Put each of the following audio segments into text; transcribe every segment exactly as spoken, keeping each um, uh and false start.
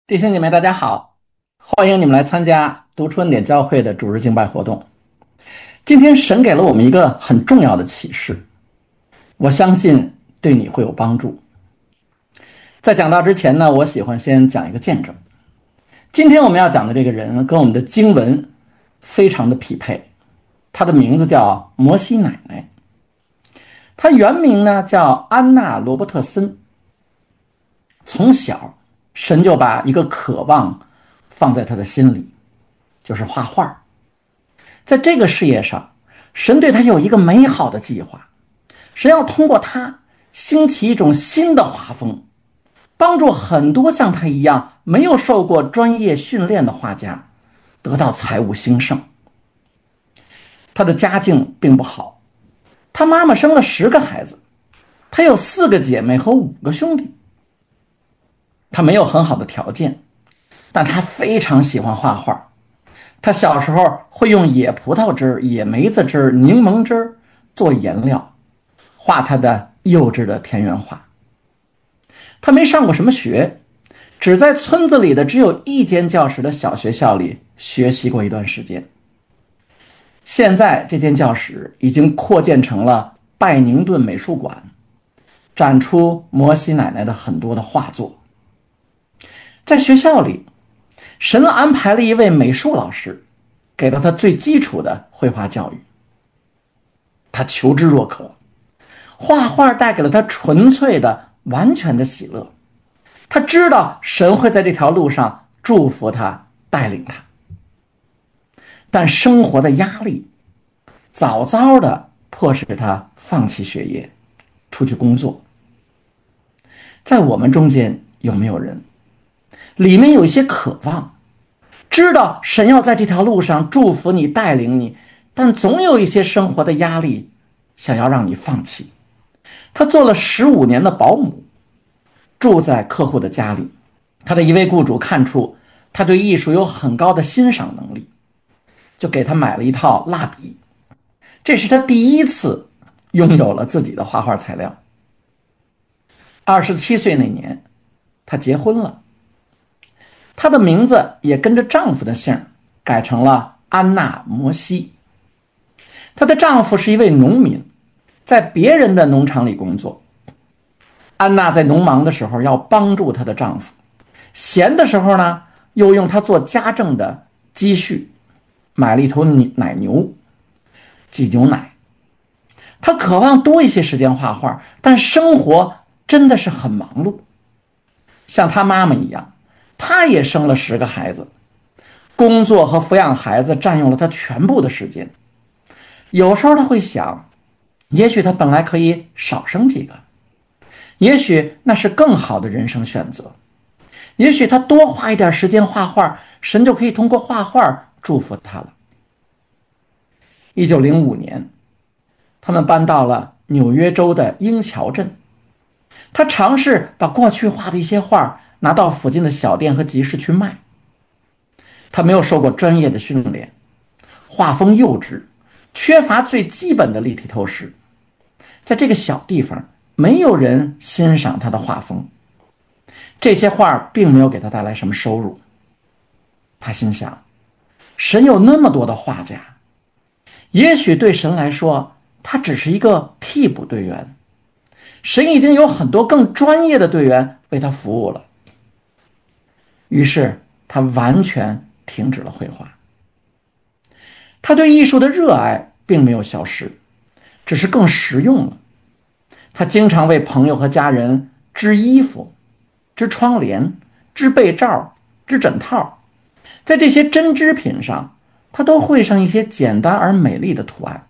弟兄姐妹，大家好，欢迎你们来参加读春典教会的主日敬拜活动。今天神给了我们一个很重要的启示，我相信对你会有帮助。在讲到之前呢，我喜欢先讲一个见证。今天我们要讲的这个人跟我们的经文非常的匹配，他的名字叫摩西奶奶，他原名呢叫安娜·罗伯特森。从小神就把一个渴望放在他的心里，就是画画。在这个事业上，神对他有一个美好的计划，神要通过他兴起一种新的画风，帮助很多像他一样没有受过专业训练的画家得到财务兴盛。他的家境并不好，他妈妈生了十个孩子，他有四个姐妹和五个兄弟。他没有很好的条件，但他非常喜欢画画。他小时候会用野葡萄汁、野梅子汁、柠檬汁做颜料，画他的幼稚的田园画。他没上过什么学，只在村子里的只有一间教室的小学校里学习过一段时间。现在这间教室已经扩建成了拜宁顿美术馆，展出摩西奶奶的很多的画作。在学校里，神安排了一位美术老师，给了他最基础的绘画教育。他求知若渴，画画带给了他纯粹的、完全的喜乐。他知道神会在这条路上祝福他、带领他。但生活的压力早早的迫使他放弃学业，出去工作。在我们中间有没有人里面有一些渴望，知道神要在这条路上祝福你、带领你，但总有一些生活的压力想要让你放弃。他做了十五年的保姆，住在客户的家里。他的一位雇主看出他对艺术有很高的欣赏能力，就给他买了一套蜡笔。这是他第一次拥有了自己的画画材料。二十七岁那年，他结婚了。她的名字也跟着丈夫的姓改成了安娜·摩西。她的丈夫是一位农民，在别人的农场里工作。安娜在农忙的时候要帮助她的丈夫，闲的时候呢，又用她做家政的积蓄买了一头奶牛，挤牛奶。她渴望多一些时间画画，但生活真的是很忙碌。像她妈妈一样，他也生了十个孩子，工作和抚养孩子占用了他全部的时间。有时候他会想，也许他本来可以少生几个，也许那是更好的人生选择，也许他多花一点时间画画，神就可以通过画画祝福他了。一九零五年，他们搬到了纽约州的英桥镇。他尝试把过去画的一些画拿到附近的小店和集市去卖。他没有受过专业的训练，画风幼稚，缺乏最基本的立体透视。在这个小地方，没有人欣赏他的画风。这些画并没有给他带来什么收入。他心想，神有那么多的画家，也许对神来说，他只是一个替补队员。神已经有很多更专业的队员为他服务了。于是他完全停止了绘画。他对艺术的热爱并没有消失，只是更实用了。他经常为朋友和家人织衣服、织窗帘、织被罩、织枕套。在这些针织品上，他都绘上一些简单而美丽的图案。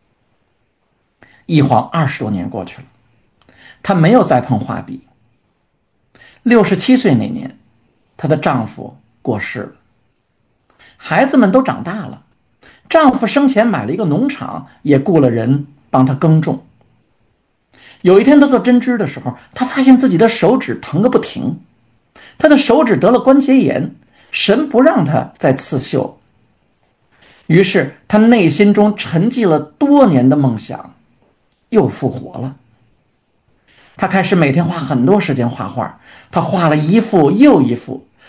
一晃二十多年过去了，她没有再碰画笔。六十七岁那年，她的丈夫过世了。孩子们都长大了，丈夫生前买了一个农场，也雇了人帮他耕种。有一天，她做针织的时候，她发现自己的手指疼个不停，她的手指得了关节炎，神不让她再刺绣。于是，她内心中沉寂了多年的梦想又复活了。他开始每天花很多时间画画，他画了一幅又一幅，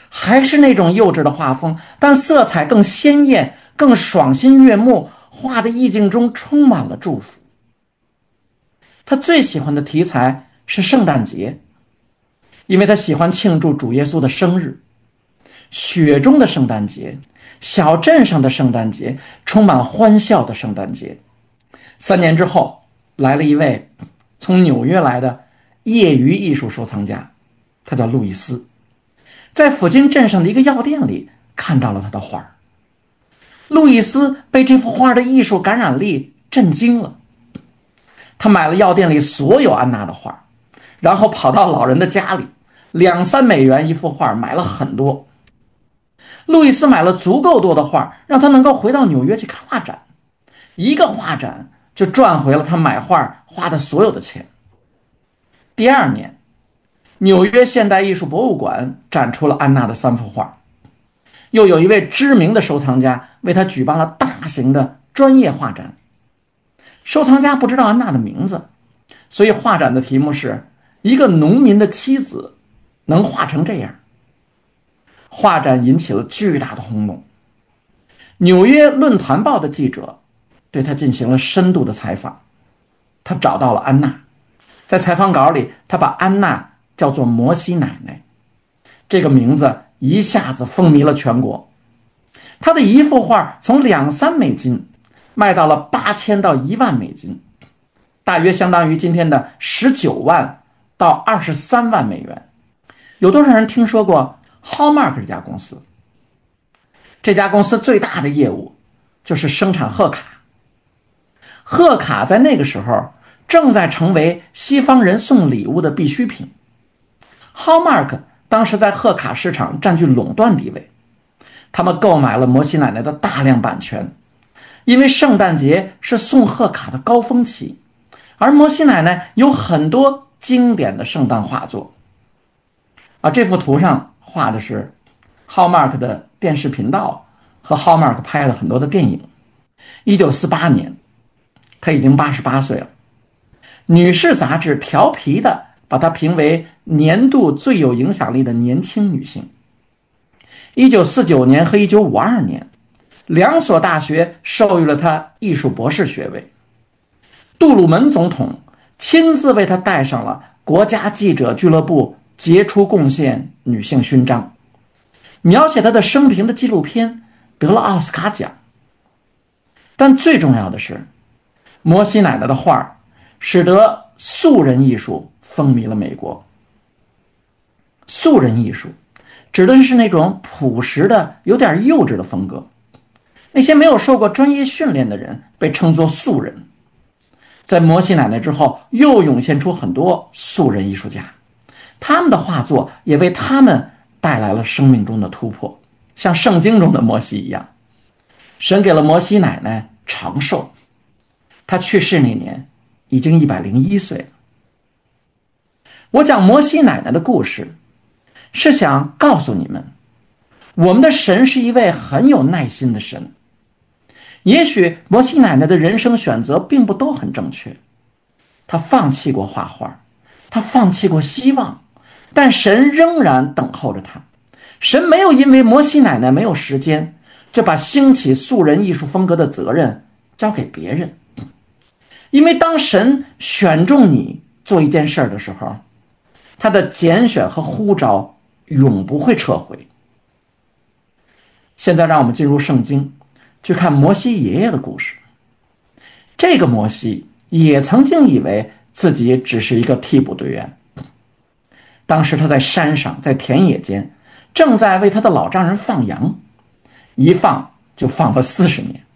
还是那种幼稚的画风，但色彩更鲜艳，更爽心悦目，画的意境中充满了祝福。他最喜欢的题材是圣诞节，因为他喜欢庆祝主耶稣的生日。雪中的圣诞节，小镇上的圣诞节，充满欢笑的圣诞节。三年之后，来了一位从纽约来的业余艺术收藏家，他叫路易斯，在附近镇上的一个药店里看到了他的画。路易斯被这幅画的艺术感染力震惊了，他买了药店里所有安娜的画，然后跑到老人的家里，两三美元一幅画，买了很多。路易斯买了足够多的画，让他能够回到纽约去看画展，一个画展就赚回了他买画花的所有的钱。第二年，纽约现代艺术博物馆展出了安娜的三幅画，又有一位知名的收藏家为他举办了大型的专业画展。收藏家不知道安娜的名字，所以画展的题目是一个农民的妻子能画成这样。画展引起了巨大的轰动，纽约论坛报的记者对他进行了深度的采访。他找到了安娜，在采访稿里，他把安娜叫做摩西奶奶，这个名字一下子风靡了全国。他的一幅画从两三美金卖到了八千到一万美金，大约相当于今天的十九万到二十三万美元。有多少人听说过Hallmark 这家公司？这家公司最大的业务就是生产贺卡。贺卡在那个时候正在成为西方人送礼物的必需品。Hallmark 当时在贺卡市场占据垄断地位，他们购买了摩西奶奶的大量版权，因为圣诞节是送贺卡的高峰期，而摩西奶奶有很多经典的圣诞画作。啊，这幅图上画的是 Hallmark 的电视频道和 Hallmark 拍了很多的电影。一九四八年，她已经八十八岁了。女士杂志调皮的把她评为年度最有影响力的年轻女性。一九四九年和一九五二年，两所大学授予了她艺术博士学位。杜鲁门总统亲自为她戴上了国家记者俱乐部杰出贡献女性勋章。描写她的生平的纪录片得了奥斯卡奖。但最重要的是，摩西奶奶的画使得素人艺术风靡了美国。素人艺术指的是那种朴实的有点幼稚的风格，那些没有受过专业训练的人被称作素人。在摩西奶奶之后，又涌现出很多素人艺术家，他们的画作也为他们带来了生命中的突破，像圣经中的摩西一样。神给了摩西奶奶长寿，她去世那年已经一百零一岁了。我讲摩西奶奶的故事，是想告诉你们，我们的神是一位很有耐心的神。也许摩西奶奶的人生选择并不都很正确，她放弃过画画，她放弃过希望，但神仍然等候着她。神没有因为摩西奶奶没有时间，就把兴起素人艺术风格的责任交给别人。因为当神选中你做一件事的时候，他的拣选和呼召永不会撤回。现在让我们进入圣经，去看摩西爷爷的故事。这个摩西也曾经以为自己只是一个替补队员。当时他在山上，在田野间，正在为他的老丈人放羊，一放就放了四十年。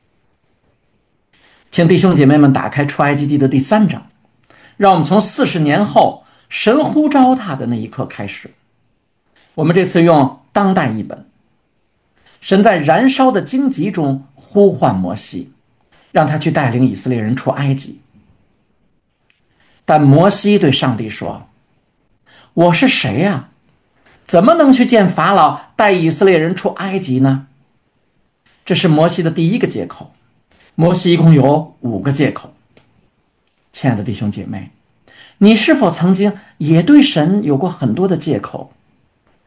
请弟兄姐妹们打开出埃及记的第三章，让我们从四十年后神呼召他的那一刻开始。我们这次用当代译本。神在燃烧的荆棘中呼唤摩西，让他去带领以色列人出埃及。但摩西对上帝说，我是谁呀？怎么能去见法老，带以色列人出埃及呢？这是摩西的第一个借口。摩西一共有五个借口。亲爱的弟兄姐妹，你是否曾经也对神有过很多的借口？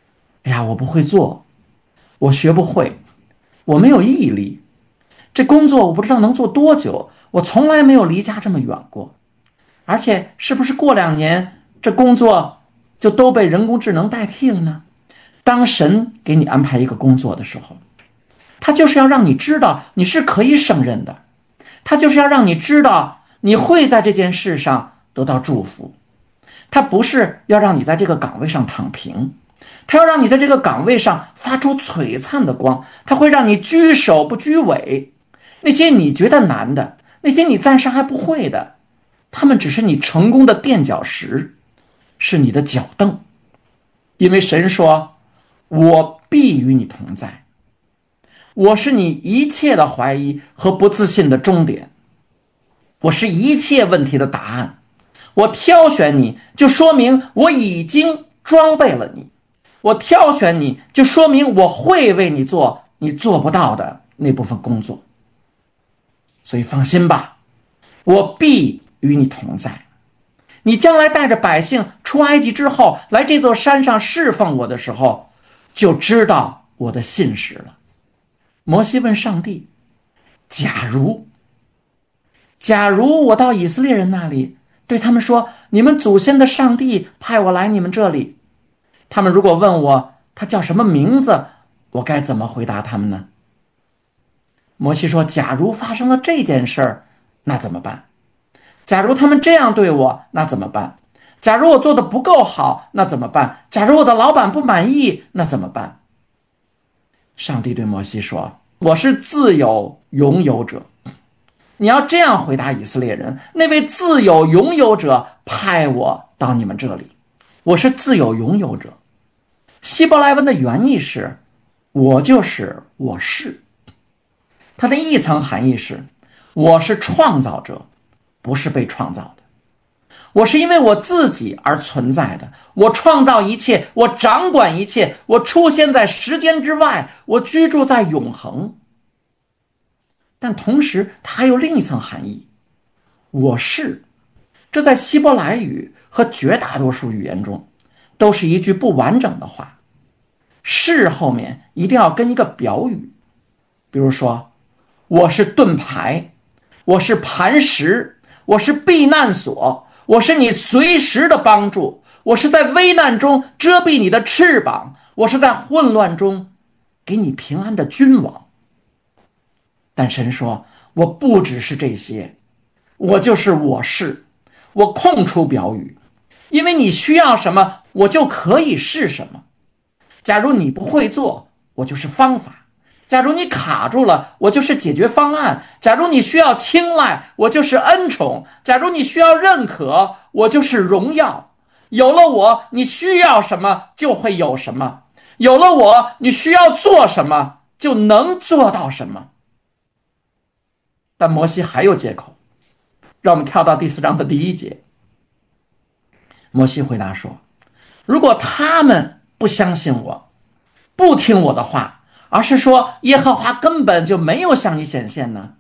哎呀，我不会做，我学不会，我没有毅力，这工作我不知道能做多久，我从来没有离家这么远过，而且是不是过两年这工作就都被人工智能代替了呢？当神给你安排一个工作的时候，他就是要让你知道你是可以胜任的，他就是要让你知道你会在这件事上得到祝福，他不是要让你在这个岗位上躺平，他要让你在这个岗位上发出璀璨的光，他会让你居首不居尾。那些你觉得难的，那些你暂时还不会的，他们只是你成功的垫脚石，是你的脚凳。因为神说，我必与你同在，我是你一切的怀疑和不自信的终点，我是一切问题的答案。我挑选你，就说明我已经装备了你，我挑选你，就说明我会为你做你做不到的那部分工作。所以放心吧，我必与你同在。你将来带着百姓出埃及之后，来这座山上侍奉我的时候，就知道我的信实了。摩西问上帝，假如假如我到以色列人那里，对他们说，你们祖先的上帝派我来你们这里，他们如果问我他叫什么名字，我该怎么回答他们呢？摩西说，假如发生了这件事儿，那怎么办？假如他们这样对我，那怎么办？假如我做的不够好，那怎么办？假如我的老板不满意，那怎么办？上帝对摩西说，我是自有拥有者。你要这样回答以色列人，那位自有拥有者派我到你们这里，我是自有拥有者。希伯来文的原意是，我就是我是。它的一层含义是，我是创造者，不是被创造的。我是因为我自己而存在的，我创造一切，我掌管一切，我出现在时间之外，我居住在永恒。但同时它还有另一层含义，我是，这在希伯来语和绝大多数语言中都是一句不完整的话，是后面一定要跟一个表语，比如说，我是盾牌，我是磐石，我是避难所，我是你随时的帮助，我是在危难中遮蔽你的翅膀，我是在混乱中给你平安的君王。但神说，我不只是这些，我就是我是，我空出表语，因为你需要什么，我就可以是什么。假如你不会做，我就是方法；假如你卡住了，我就是解决方案；假如你需要青睐，我就是恩宠；假如你需要认可，我就是荣耀。有了我，你需要什么就会有什么；有了我，你需要做什么就能做到什么。但摩西还有借口，让我们跳到第四章的第一节。摩西回答说，如果他们不相信我，不听我的话，而是说耶和华根本就没有向你显现呢？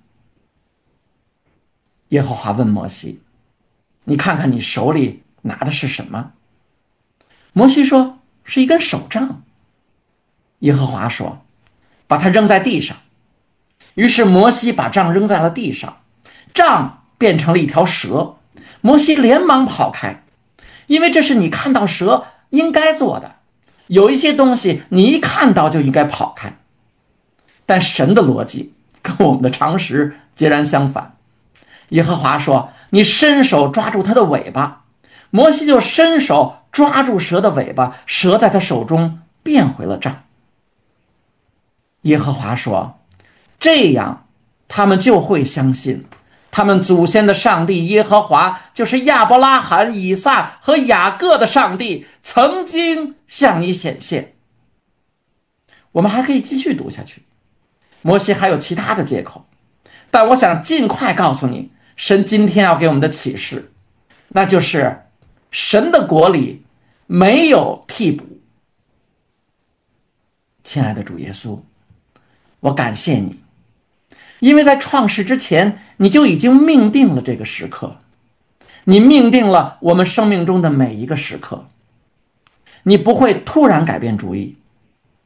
耶和华问摩西，你看看你手里拿的是什么？摩西说，是一根手杖。耶和华说，把它扔在地上。于是摩西把杖扔在了地上，杖变成了一条蛇。摩西连忙跑开，因为这是你看到蛇应该做的，有一些东西你一看到就应该跑开。但神的逻辑跟我们的常识截然相反。耶和华说，你伸手抓住它的尾巴。摩西就伸手抓住蛇的尾巴，蛇在他手中变回了杖。耶和华说，这样他们就会相信他们祖先的上帝耶和华就是亚伯拉罕、以撒和雅各的上帝，曾经向你显现。我们还可以继续读下去，摩西还有其他的借口，但我想尽快告诉你，神今天要给我们的启示，那就是神的国里没有替补。亲爱的主耶稣，我感谢你，因为在创世之前，你就已经命定了这个时刻，你命定了我们生命中的每一个时刻，你不会突然改变主意，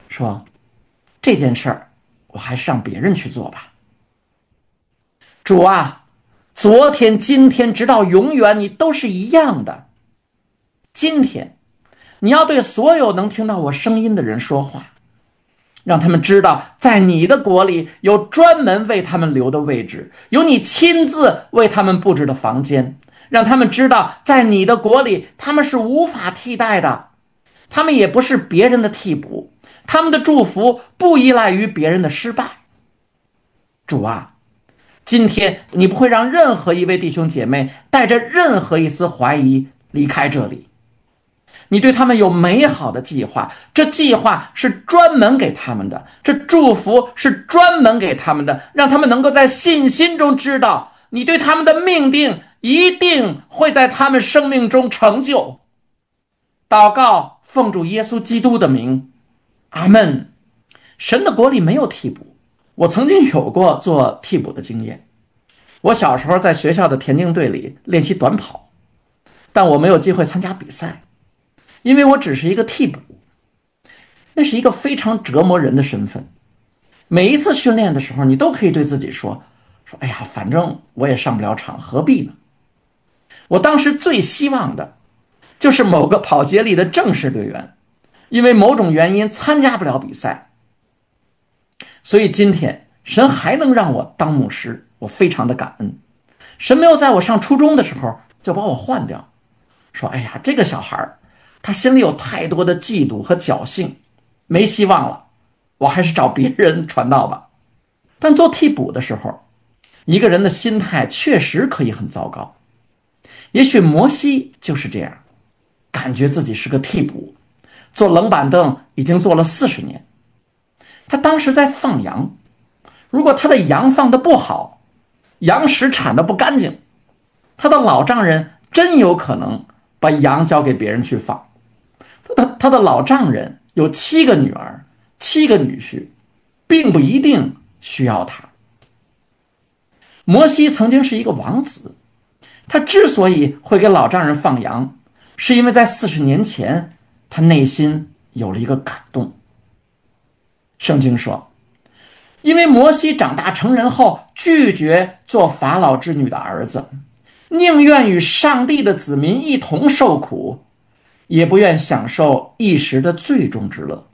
说这件事儿我还是让别人去做吧。主啊，昨天、今天，直到永远，你都是一样的。今天，你要对所有能听到我声音的人说话，让他们知道，在你的国里有专门为他们留的位置，有你亲自为他们布置的房间，让他们知道，在你的国里，他们是无法替代的，他们也不是别人的替补，他们的祝福不依赖于别人的失败。主啊，今天你不会让任何一位弟兄姐妹带着任何一丝怀疑离开这里，你对他们有美好的计划，这计划是专门给他们的，这祝福是专门给他们的，让他们能够在信心中知道，你对他们的命定一定会在他们生命中成就。祷告，奉主耶稣基督的名，阿们。神的国里没有替补，我曾经有过做替补的经验。我小时候在学校的田径队里练习短跑，但我没有机会参加比赛，因为我只是一个替补。那是一个非常折磨人的身份。每一次训练的时候，你都可以对自己说说哎呀，反正我也上不了场，何必呢？我当时最希望的就是某个跑接力的正式队员，因为某种原因参加不了比赛。所以今天神还能让我当牧师，我非常的感恩。神没有在我上初中的时候就把我换掉，说哎呀，这个小孩他心里有太多的嫉妒和侥幸，没希望了，我还是找别人传道吧。但做替补的时候，一个人的心态确实可以很糟糕。也许摩西就是这样，感觉自己是个替补，坐冷板凳已经坐了四十年。他当时在放羊，如果他的羊放得不好，羊食产得不干净，他的老丈人真有可能把羊交给别人去放。他的他的老丈人有七个女儿，七个女婿，并不一定需要他。摩西曾经是一个王子，他之所以会给老丈人放羊，是因为在四十年前，他内心有了一个感动。圣经说，因为摩西长大成人后拒绝做法老之女的儿子，宁愿与上帝的子民一同受苦，也不愿享受一时的最终之乐。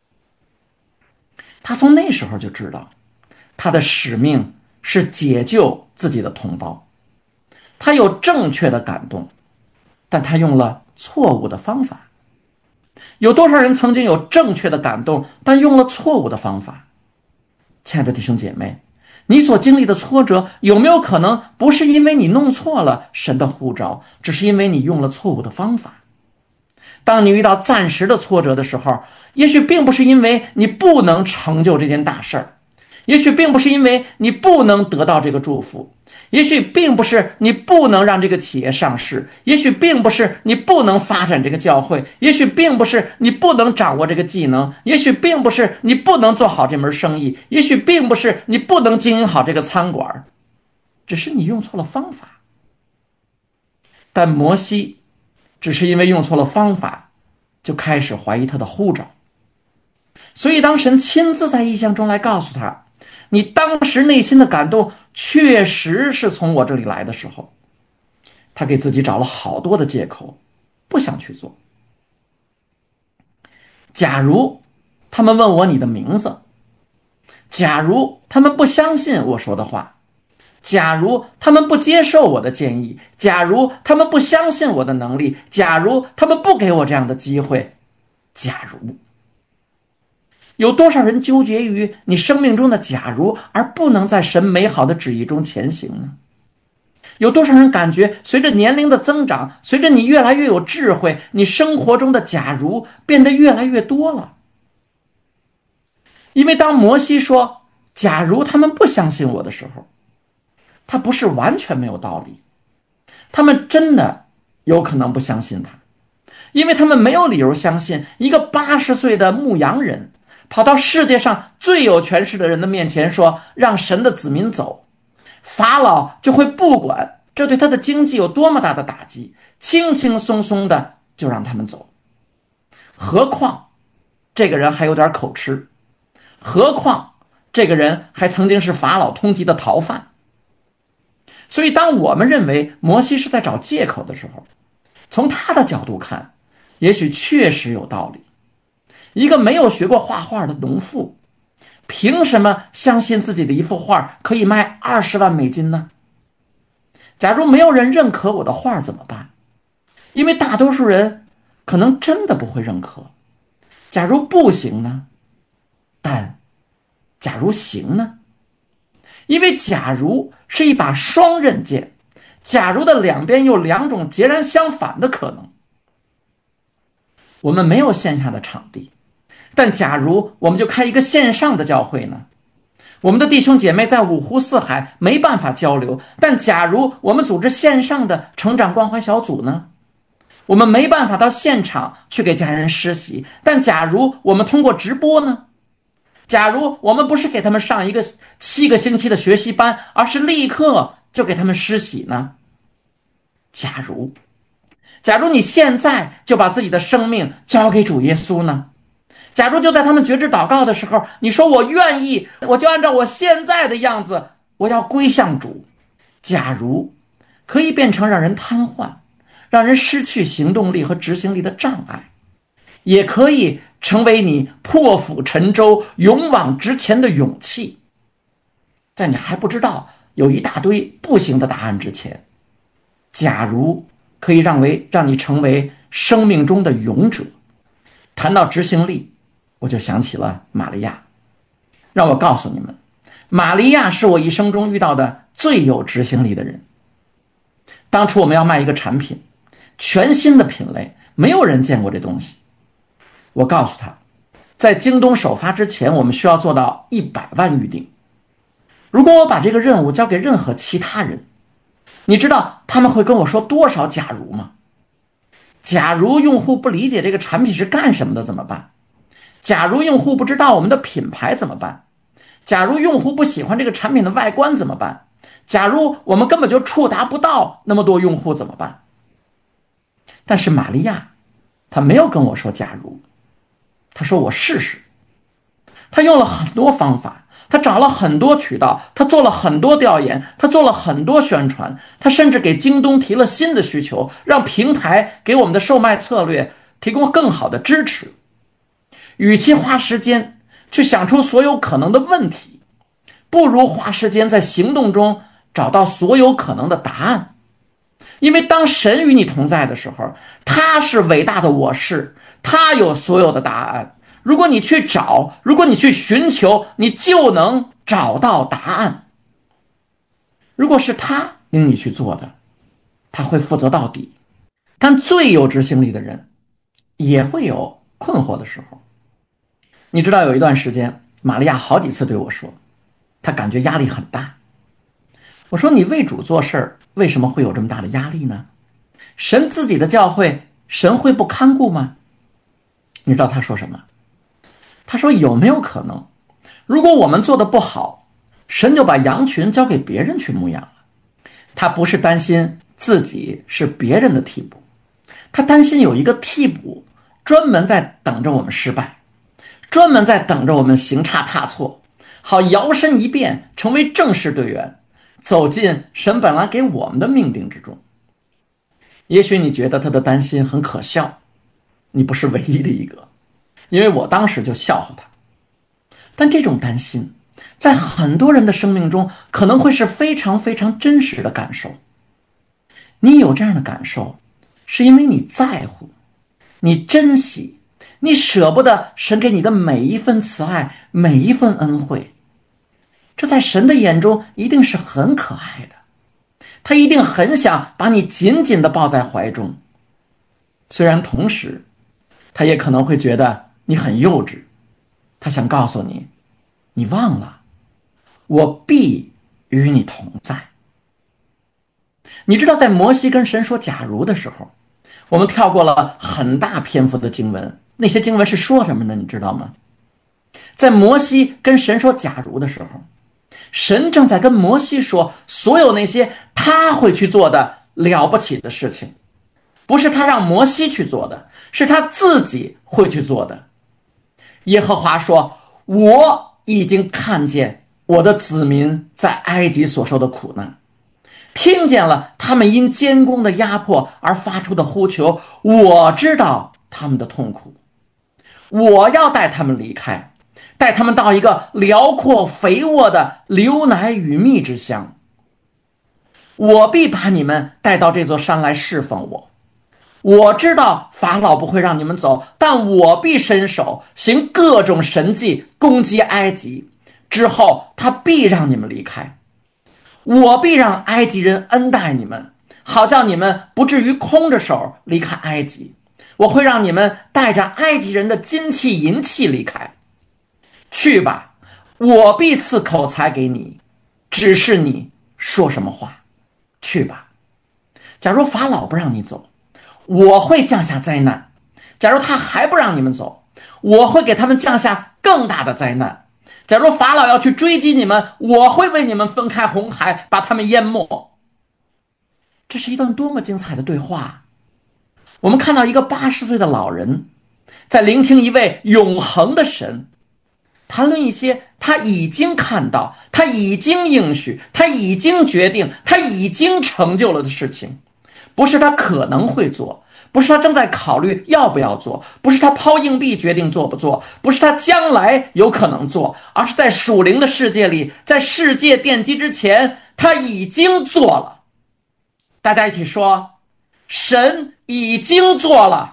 他从那时候就知道，他的使命是解救自己的同胞。他有正确的感动，但他用了错误的方法。有多少人曾经有正确的感动，但用了错误的方法？亲爱的弟兄姐妹，你所经历的挫折，有没有可能不是因为你弄错了神的呼召，只是因为你用了错误的方法？当你遇到暂时的挫折的时候，也许并不是因为你不能成就这件大事儿，也许并不是因为你不能得到这个祝福，也许并不是你不能让这个企业上市，也许并不是你不能发展这个教会，也许并不是你不能掌握这个技能，也许并不是你不能做好这门生意，也许并不是你不能经营好这个餐馆，只是你用错了方法。但摩西只是因为用错了方法，就开始怀疑他的呼召。所以当神亲自在异象中来告诉他，你当时内心的感动确实是从我这里来的时候，他给自己找了好多的借口，不想去做。假如他们问我你的名字，假如他们不相信我说的话，假如他们不接受我的建议，假如他们不相信我的能力，假如他们不给我这样的机会，假如有多少人纠结于你生命中的假如，而不能在神美好的旨意中前行呢？有多少人感觉随着年龄的增长，随着你越来越有智慧，你生活中的假如变得越来越多了？因为当摩西说假如他们不相信我的时候，他不是完全没有道理，他们真的有可能不相信他，因为他们没有理由相信一个八十岁的牧羊人跑到世界上最有权势的人的面前说让神的子民走，法老就会不管这对他的经济有多么大的打击，轻轻松松的就让他们走。何况这个人还有点口吃，何况这个人还曾经是法老通缉的逃犯。所以当我们认为摩西是在找借口的时候，从他的角度看，也许确实有道理。一个没有学过画画的农妇，凭什么相信自己的一幅画可以卖二十万美金呢？假如没有人认可我的画怎么办？因为大多数人可能真的不会认可。假如不行呢？但假如行呢？因为假如是一把双刃剑，假如的两边有两种截然相反的可能。我们没有线下的场地，但假如我们就开一个线上的教会呢？我们的弟兄姐妹在五湖四海没办法交流，但假如我们组织线上的成长关怀小组呢？我们没办法到现场去给家人施洗，但假如我们通过直播呢？假如我们不是给他们上一个七个星期的学习班，而是立刻就给他们施洗呢？假如假如你现在就把自己的生命交给主耶稣呢？假如就在他们觉知祷告的时候，你说我愿意，我就按照我现在的样子，我要归向主。假如可以变成让人瘫痪，让人失去行动力和执行力的障碍，也可以成为你破釜沉舟、勇往直前的勇气。在你还不知道有一大堆不行的答案之前，假如可以让为让你成为生命中的勇者。谈到执行力，我就想起了玛利亚。让我告诉你们，玛利亚是我一生中遇到的最有执行力的人。当初我们要卖一个产品，全新的品类，没有人见过这东西。我告诉他，在京东首发之前，我们需要做到一百万预定。如果我把这个任务交给任何其他人，你知道他们会跟我说多少假如吗？假如用户不理解这个产品是干什么的怎么办？假如用户不知道我们的品牌怎么办？假如用户不喜欢这个产品的外观怎么办？假如我们根本就触达不到那么多用户怎么办？但是玛利亚她没有跟我说假如，她说我试试。她用了很多方法，她找了很多渠道，她做了很多调研，她做了很多宣传，她甚至给京东提了新的需求，让平台给我们的售卖策略提供更好的支持。与其花时间去想出所有可能的问题，不如花时间在行动中找到所有可能的答案。因为当神与你同在的时候，他是伟大的我是，他有所有的答案。如果你去找，如果你去寻求，你就能找到答案。如果是他领你去做的，他会负责到底。但最有执行力的人也会有困惑的时候。你知道有一段时间，玛利亚好几次对我说，她感觉压力很大。我说你为主做事儿，为什么会有这么大的压力呢？神自己的教会，神会不看顾吗？你知道他说什么？他说有没有可能，如果我们做的不好，神就把羊群交给别人去牧养了。他不是担心自己是别人的替补，他担心有一个替补专门在等着我们失败，专门在等着我们行差踏错，好摇身一变成为正式队员，走进神本来给我们的命定之中。也许你觉得他的担心很可笑，你不是唯一的一个，因为我当时就笑话他。但这种担心在很多人的生命中可能会是非常非常真实的感受。你有这样的感受，是因为你在乎，你珍惜，你舍不得神给你的每一份慈爱，每一份恩惠。这在神的眼中一定是很可爱的，他一定很想把你紧紧地抱在怀中。虽然同时他也可能会觉得你很幼稚，他想告诉你，你忘了，我必与你同在。你知道在摩西跟神说假如的时候，我们跳过了很大篇幅的经文，那些经文是说什么呢？你知道吗？在摩西跟神说假如的时候，神正在跟摩西说所有那些他会去做的了不起的事情，不是他让摩西去做的，是他自己会去做的。 耶和华说，我已经看见我的子民在埃及所受的苦难，听见了他们因监工的压迫而发出的呼求，我知道他们的痛苦，我要带他们离开，带他们到一个辽阔肥沃的流奶与蜜之乡。我必把你们带到这座山来侍奉我。我知道法老不会让你们走，但我必伸手行各种神迹攻击埃及，之后他必让你们离开。我必让埃及人恩待你们，好叫你们不至于空着手离开埃及。我会让你们带着埃及人的金器银器离开。去吧，我必赐口才给你，指示你说什么话。去吧。假如法老不让你走，我会降下灾难。假如他还不让你们走，我会给他们降下更大的灾难。假如法老要去追击你们，我会为你们分开红海，把他们淹没。这是一段多么精彩的对话！我们看到一个八十岁的老人在聆听一位永恒的神谈论一些他已经看到，他已经应许，他已经决定，他已经成就了的事情。不是他可能会做，不是他正在考虑要不要做，不是他抛硬币决定做不做，不是他将来有可能做，而是在属灵的世界里，在世界奠基之前，他已经做了。大家一起说，神已经做了。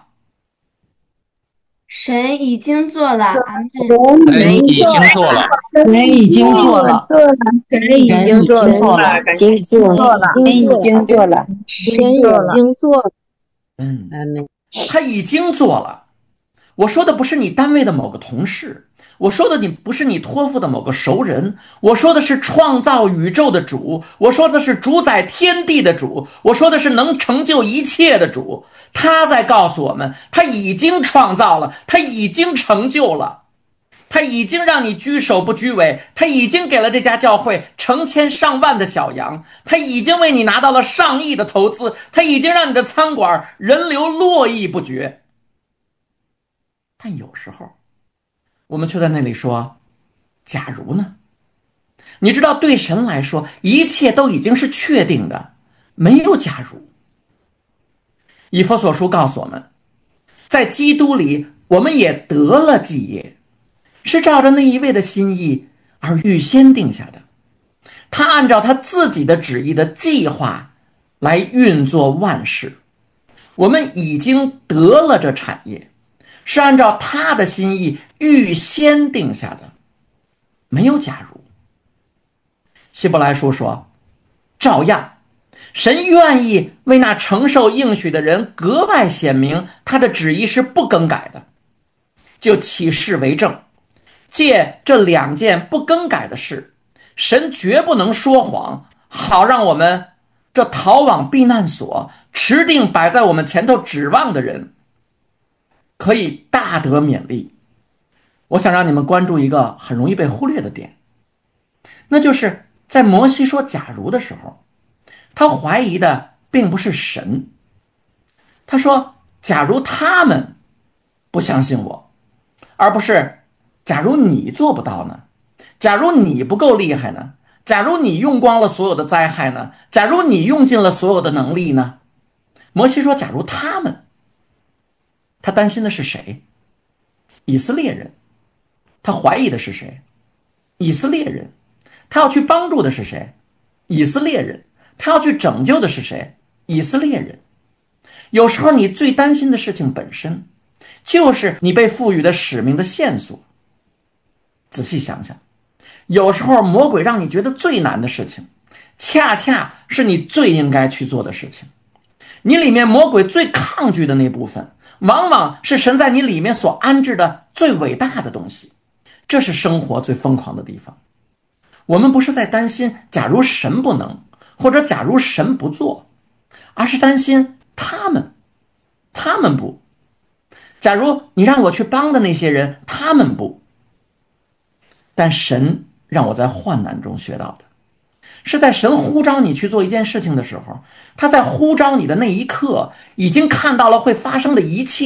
神已经做了，阿门。 神已经做了， 神已经做了， 神已经做了， 神已经做了， 神已经做了， 神已经做了。 嗯， 阿门。 他已经做了。我说的不是你单位的某个同事，我说的你不是你托付的某个熟人，我说的是创造宇宙的主，我说的是主宰天地的主，我说的是能成就一切的主。他在告诉我们，他已经创造了，他已经成就了，他已经让你居首不居尾，他已经给了这家教会成千上万的小羊，他已经为你拿到了上亿的投资，他已经让你的餐馆人流络绎不绝。但有时候我们却在那里说，假如呢？你知道，对神来说，一切都已经是确定的，没有假如。以弗所书告诉我们，在基督里我们也得了基业，是照着那一位的心意而预先定下的。他按照他自己的旨意的计划来运作万事。我们已经得了这产业，是按照他的心意预先定下的，没有假如。希伯来书说，照样神愿意为那承受应许的人格外显明他的旨意是不更改的，就起誓为证，借这两件不更改的事，神绝不能说谎，好让我们这逃往避难所持定摆在我们前头指望的人可以大得勉励。我想让你们关注一个很容易被忽略的点，那就是在摩西说假如的时候，他怀疑的并不是神。他说，假如他们不相信我，而不是假如你做不到呢？假如你不够厉害呢？假如你用光了所有的灾害呢？假如你用尽了所有的能力呢？摩西说，假如他们，他担心的是谁？以色列人。他怀疑的是谁？以色列人。他要去帮助的是谁？以色列人。他要去拯救的是谁？以色列人。有时候你最担心的事情本身就是你被赋予的使命的线索。仔细想想，有时候魔鬼让你觉得最难的事情，恰恰是你最应该去做的事情。你里面魔鬼最抗拒的那部分，往往是神在你里面所安置的最伟大的东西。这是生活最疯狂的地方。我们不是在担心假如神不能，或者假如神不做，而是担心他们他们不。假如你让我去帮的那些人，他们不。但神让我在患难中学到的，是在神呼召你去做一件事情的时候，他在呼召你的那一刻已经看到了会发生的一切，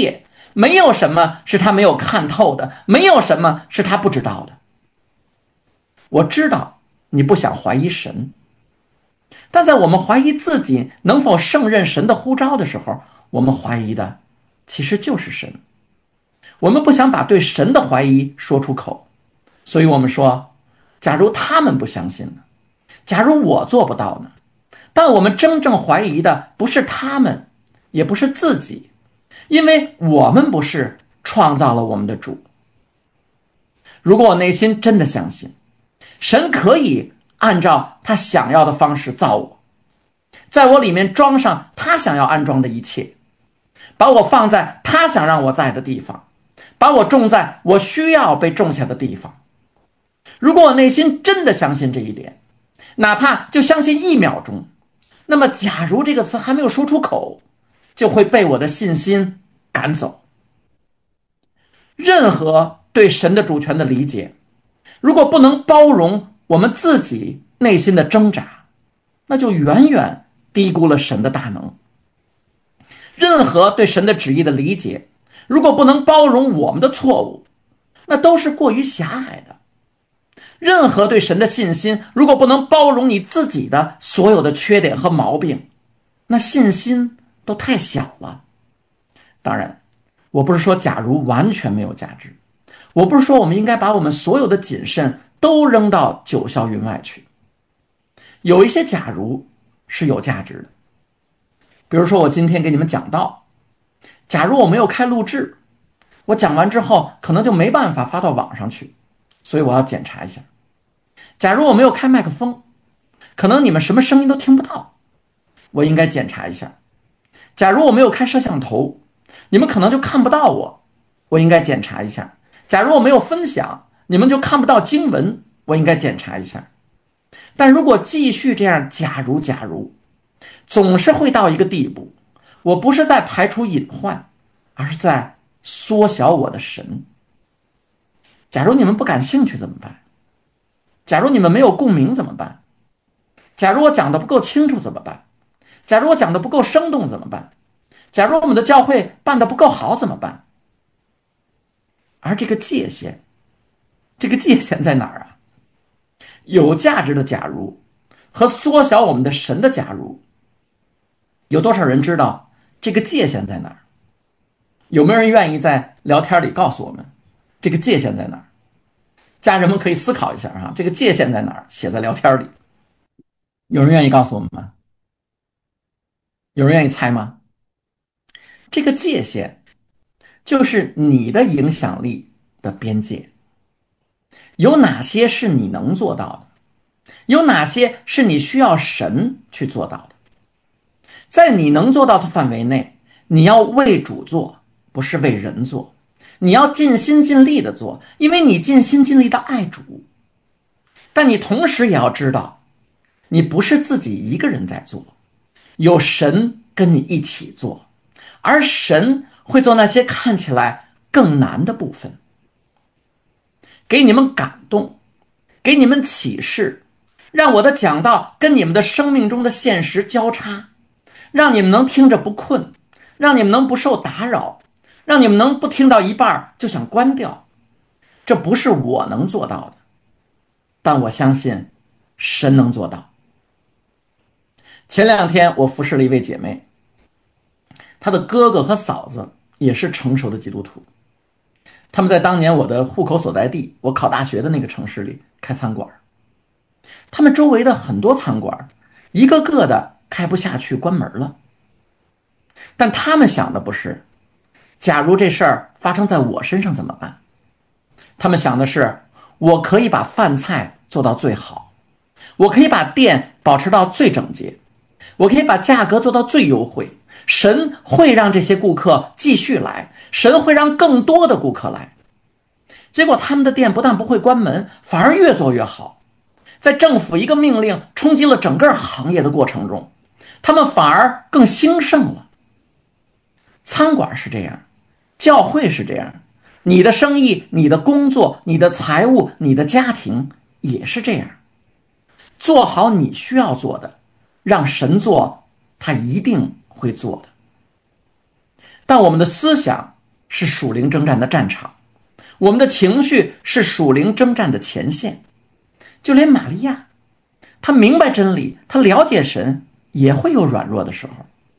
没有什么是他没有看透的，没有什么是他不知道的。我知道你不想怀疑神，但在我们怀疑自己能否胜任神的呼召的时候，我们怀疑的其实就是神。我们不想把对神的怀疑说出口，所以我们说，假如他们不相信呢？假如我做不到呢？但我们真正怀疑的不是他们，也不是自己，因为我们不是创造了我们的主。如果我内心真的相信神可以按照他想要的方式造我，在我里面装上他想要安装的一切，把我放在他想让我在的地方，把我种在我需要被种下的地方。如果我内心真的相信这一点，哪怕就相信一秒钟，那么假如这个词还没有说出口，就会被我的信心赶走。任何对神的主权的理解，如果不能包容我们自己内心的挣扎，那就远远低估了神的大能。任何对神的旨意的理解，如果不能包容我们的错误，那都是过于狭隘的。任何对神的信心，如果不能包容你自己的所有的缺点和毛病，那信心都太小了。当然，我不是说假如完全没有价值，我不是说我们应该把我们所有的谨慎都扔到九霄云外去。有一些假如是有价值的，比如说我今天给你们讲道，假如我没有开录制，我讲完之后可能就没办法发到网上去，所以我要检查一下。假如我没有开麦克风，可能你们什么声音都听不到，我应该检查一下。假如我没有开摄像头，你们可能就看不到我，我应该检查一下。假如我没有分享，你们就看不到经文，我应该检查一下。但如果继续这样假如假如，总是会到一个地步，我不是在排除隐患，而是在缩小我的神。假如你们不感兴趣怎么办？假如你们没有共鸣怎么办？假如我讲的不够清楚怎么办？假如我讲的不够生动怎么办？假如我们的教会办得不够好怎么办？而这个界限，这个界限在哪儿啊？有价值的假如和缩小我们的神的假如，有多少人知道这个界限在哪儿？有没有人愿意在聊天里告诉我们这个界限在哪儿？家人们可以思考一下啊，这个界限在哪儿？写在聊天里。有人愿意告诉我们吗？有人愿意猜吗？这个界限就是你的影响力的边界。有哪些是你能做到的？有哪些是你需要神去做到的？在你能做到的范围内，你要为主做，不是为人做。你要尽心尽力的做，因为你尽心尽力的爱主。但你同时也要知道，你不是自己一个人在做，有神跟你一起做，而神会做那些看起来更难的部分，给你们感动，给你们启示，让我的讲道跟你们的生命中的现实交叉，让你们能听着不困，让你们能不受打扰，让你们能不听到一半就想关掉。这不是我能做到的，但我相信神能做到。前两天我服侍了一位姐妹，她的哥哥和嫂子也是成熟的基督徒，他们在当年我的户口所在地，我考大学的那个城市里开餐馆。他们周围的很多餐馆一个个的开不下去，关门了。但他们想的不是假如这事儿发生在我身上怎么办，他们想的是我可以把饭菜做到最好，我可以把店保持到最整洁，我可以把价格做到最优惠，神会让这些顾客继续来，神会让更多的顾客来。结果他们的店不但不会关门，反而越做越好。在政府一个命令冲击了整个行业的过程中，他们反而更兴盛了。餐馆是这样，教会是这样，你的生意、你的工作、你的财务、你的家庭也是这样。做好你需要做的，让神做，他一定会做的。但我们的思想是属灵征战的战场，我们的情绪是属灵征战的前线。就连玛利亚，她明白真理，她了解神，也会有软弱的时候。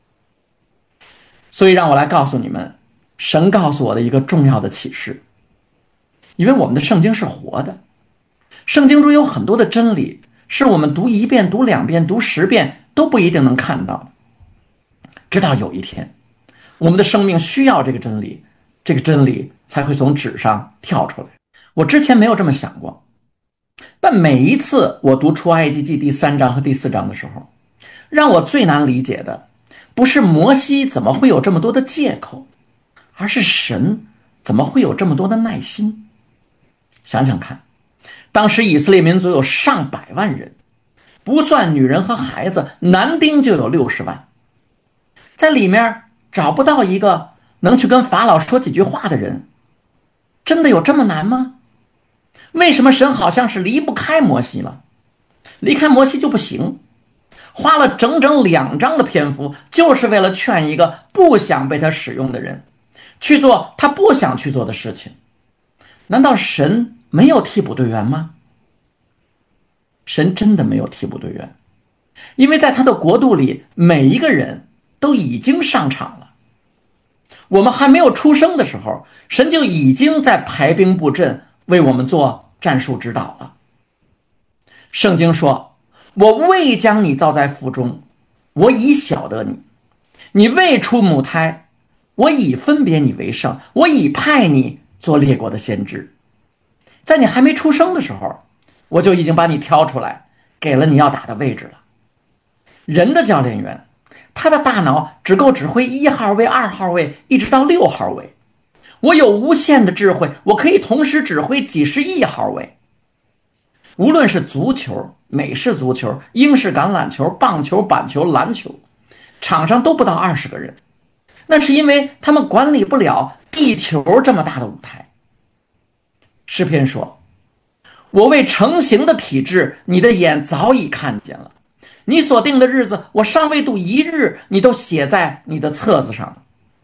所以让我来告诉你们，神告诉我的一个重要的启示。因为我们的圣经是活的，圣经中有很多的真理是我们读一遍、读两遍、读十遍都不一定能看到的。直到有一天，我们的生命需要这个真理，这个真理才会从纸上跳出来。我之前没有这么想过，但每一次我读出埃及记第三章和第四章的时候，让我最难理解的不是摩西怎么会有这么多的借口，而是神怎么会有这么多的耐心。想想看，当时以色列民族有上百万人，不算女人和孩子，男丁就有六十万，在里面找不到一个能去跟法老说几句话的人，真的有这么难吗？为什么神好像是离不开摩西了？离开摩西就不行，花了整整两章的篇幅，就是为了劝一个不想被他使用的人去做他不想去做的事情。难道神没有替补队员吗？神真的没有替补队员，因为在他的国度里，每一个人都已经上场了。我们还没有出生的时候，神就已经在排兵布阵，为我们做战术指导了。圣经说，我未将你造在腹中，我已晓得你，你未出母胎，我已分别你为圣，我已派你做列国的先知。在你还没出生的时候，我就已经把你挑出来，给了你要打的位置了。人的教练员，他的大脑只够指挥一号位、二号位，一直到六号位。我有无限的智慧，我可以同时指挥几十亿号位。无论是足球、美式足球、英式橄榄球、棒球、板球、篮球，场上都不到二十个人，那是因为他们管理不了地球这么大的舞台。诗篇说，我为成形的体质，你的眼早已看见了，你所定的日子，我尚未度一日，你都写在你的册子上了。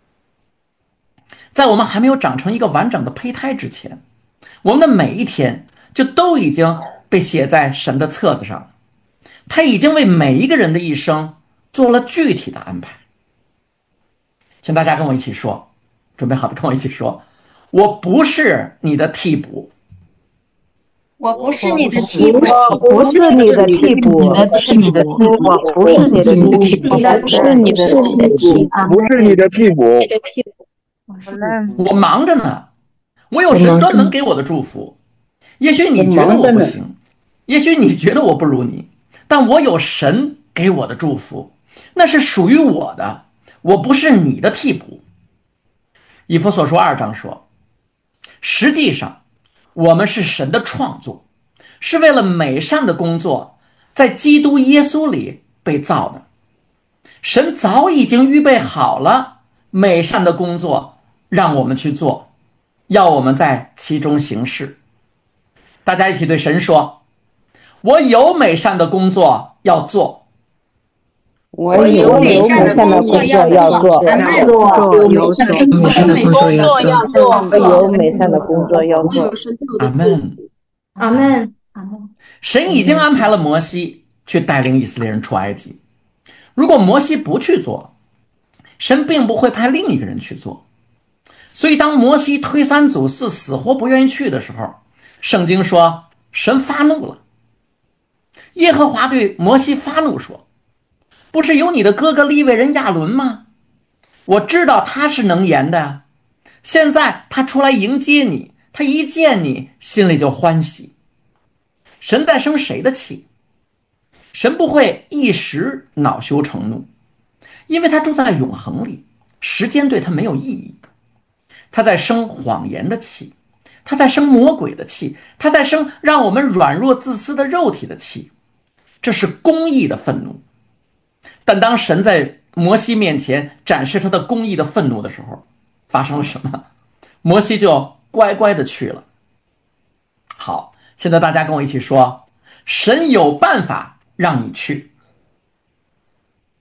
在我们还没有长成一个完整的胚胎之前，我们的每一天就都已经被写在神的册子上了。他已经为每一个人的一生做了具体的安排。请大家跟我一起说，准备好的跟我一起说，我不是你的替补。 我不是你的替补， 我不是你的替补， 我是你的替补， 我不是你的替补， 我不是你的替补， 不是你的替补。 我忙着呢，我有神专门给我的祝福。也许你觉得我不行，也许你觉得我不如你，但我有神给我的祝福，那是属于我的，我不是你的替补。以弗所书二章说，实际上我们是神的创作，是为了美善的工作，在基督耶稣里被造的。神早已经预备好了美善的工作，让我们去做，要我们在其中行事。大家一起对神说，我有美善的工作要做。 我有美善的工作要做， 做有美善的工作要做， 我有美善的工作要做。 阿门， 阿门，阿门。 神已经安排了摩西去带领以色列人出埃及，如果摩西不去做，神并不会派另一个人去做。所以当摩西推三阻四，死活不愿意去的时候，圣经说神发怒了。耶和华对摩西发怒说，不是有你的哥哥利未人亚伦吗？我知道他是能言的，现在他出来迎接你，他一见你心里就欢喜。神在生谁的气？神不会一时恼羞成怒，因为他住在永恒里，时间对他没有意义。他在生谎言的气，他在生魔鬼的气，他在生让我们软弱自私的肉体的气，这是公义的愤怒。但当神在摩西面前展示他的公义的愤怒的时候，发生了什么？摩西就乖乖的去了。好，现在大家跟我一起说，神有办法让你去。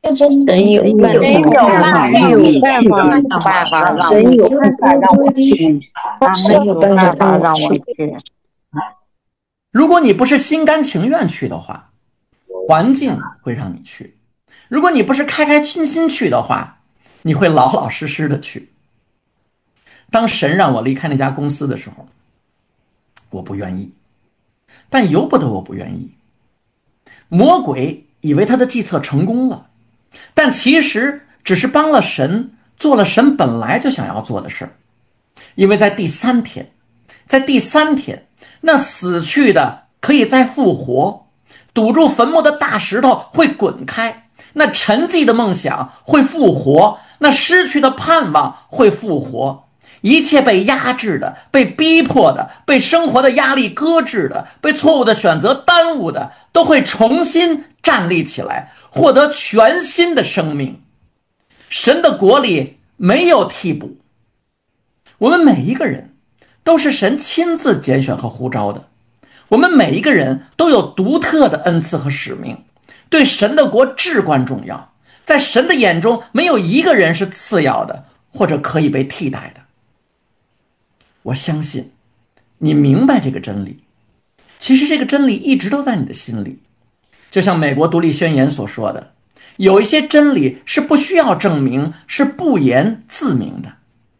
神有办法让我去，神有办法让我去，神有办法让我去。 如果你不是心甘情愿去的话，环境会让你去；如果你不是开开心心去的话，你会老老实实的去。当神让我离开那家公司的时候，我不愿意，但由不得我不愿意。魔鬼以为他的计策成功了，但其实只是帮了神做了神本来就想要做的事儿。因为在第三天，在第三天，那死去的可以再复活，堵住坟墓的大石头会滚开，那沉寂的梦想会复活，那失去的盼望会复活。一切被压制的、被逼迫的、被生活的压力搁置的、被错误的选择耽误的，都会重新站立起来，获得全新的生命。神的国里没有替补，我们每一个人都是神亲自拣选和呼召的，我们每一个人都有独特的恩赐和使命，对神的国至关重要。在神的眼中，没有一个人是次要的，或者可以被替代的。我相信你明白这个真理，其实这个真理一直都在你的心里。就像美国独立宣言所说的，有一些真理是不需要证明，是不言自明的。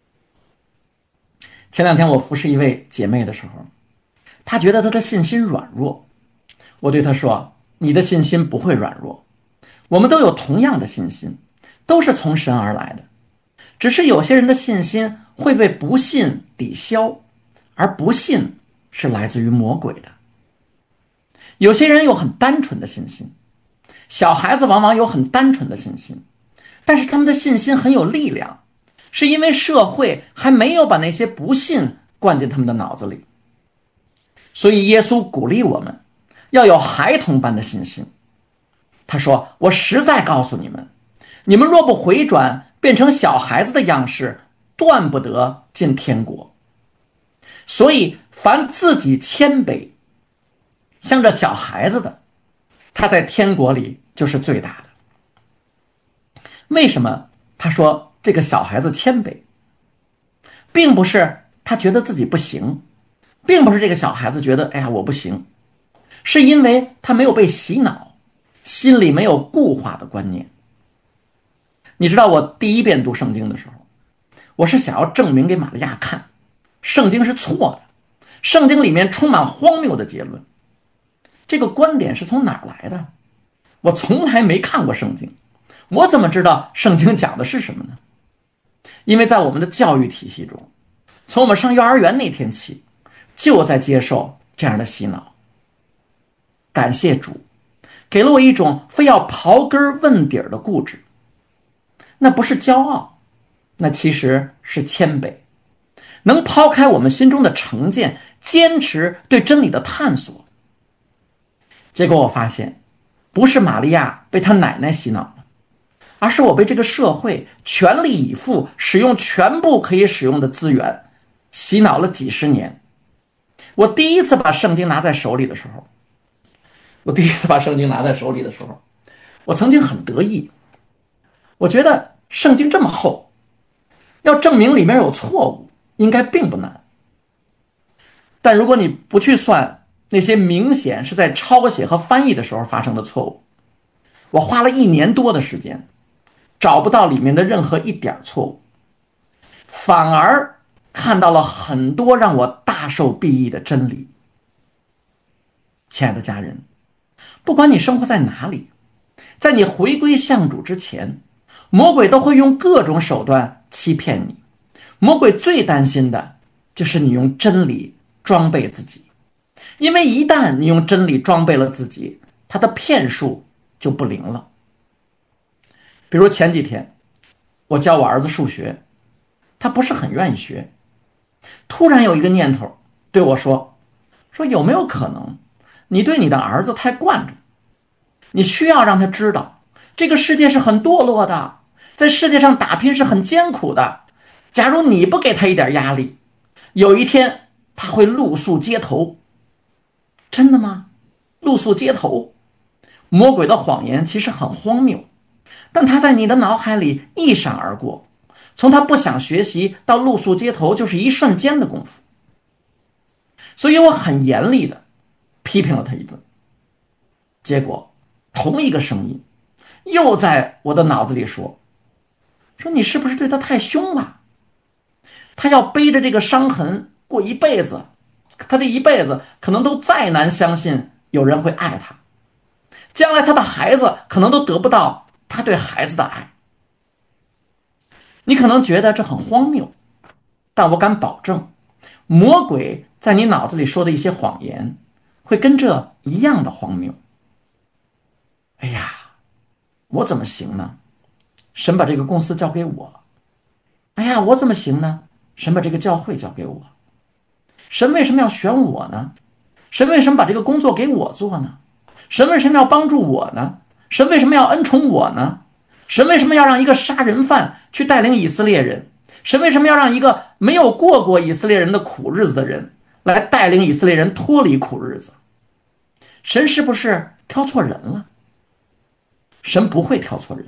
前两天我服侍一位姐妹的时候，她觉得她的信心软弱，我对她说，你的信心不会软弱，我们都有同样的信心，都是从神而来的，只是有些人的信心会被不信抵消，而不信是来自于魔鬼的。有些人有很单纯的信心，小孩子往往有很单纯的信心，但是他们的信心很有力量，是因为社会还没有把那些不信灌进他们的脑子里。所以耶稣鼓励我们要有孩童般的信心。他说，我实在告诉你们，你们若不回转变成小孩子的样式，断不得进天国。所以凡自己谦卑像这小孩子的，他在天国里就是最大的。为什么他说这个小孩子谦卑？并不是他觉得自己不行，并不是这个小孩子觉得哎呀我不行，是因为他没有被洗脑，心里没有固化的观念。你知道我第一遍读圣经的时候，我是想要证明给玛利亚看，圣经是错的，圣经里面充满荒谬的结论。这个观点是从哪儿来的？我从来没看过圣经，我怎么知道圣经讲的是什么呢？因为在我们的教育体系中，从我们上幼儿园那天起，就在接受这样的洗脑。感谢主，给了我一种非要刨根问底儿的固执。那不是骄傲，那其实是谦卑，能抛开我们心中的成见，坚持对真理的探索。结果我发现，不是玛利亚被她奶奶洗脑了，而是我被这个社会全力以赴使用全部可以使用的资源洗脑了几十年。我第一次把圣经拿在手里的时候，我第一次把圣经拿在手里的时候，我曾经很得意，我觉得圣经这么厚，要证明里面有错误应该并不难。但如果你不去算那些明显是在抄写和翻译的时候发生的错误，我花了一年多的时间找不到里面的任何一点错误，反而看到了很多让我大受裨益的真理。亲爱的家人，不管你生活在哪里，在你回归向主之前，魔鬼都会用各种手段欺骗你。魔鬼最担心的就是你用真理装备自己，因为一旦你用真理装备了自己，他的骗术就不灵了。比如前几天我教我儿子数学，他不是很愿意学，突然有一个念头对我说说有没有可能你对你的儿子太惯着，你需要让他知道这个世界是很堕落的，在世界上打拼是很艰苦的，假如你不给他一点压力，有一天他会露宿街头。真的吗？露宿街头？魔鬼的谎言其实很荒谬， 但它在你的脑海里一闪而过，从他不想学习到露宿街头就是一瞬间的功夫。所以我很严厉的批评了他一顿，结果同一个声音又在我的脑子里说说你是不是对他太凶了？他要背着这个伤痕过一辈子，他这一辈子可能都再难相信有人会爱他，将来他的孩子可能都得不到他对孩子的爱。你可能觉得这很荒谬，但我敢保证，魔鬼在你脑子里说的一些谎言会跟这一样的荒谬。哎呀，我怎么行呢？神把这个公司交给我。哎呀，我怎么行呢？神把这个教会交给我。神为什么要选我呢？神为什么把这个工作给我做呢？神为什么要帮助我呢？神为什么要恩宠我呢？神为什么要让一个杀人犯去带领以色列人？神为什么要让一个没有过过以色列人的苦日子的人来带领以色列人脱离苦日子？神是不是挑错人了？神不会挑错人。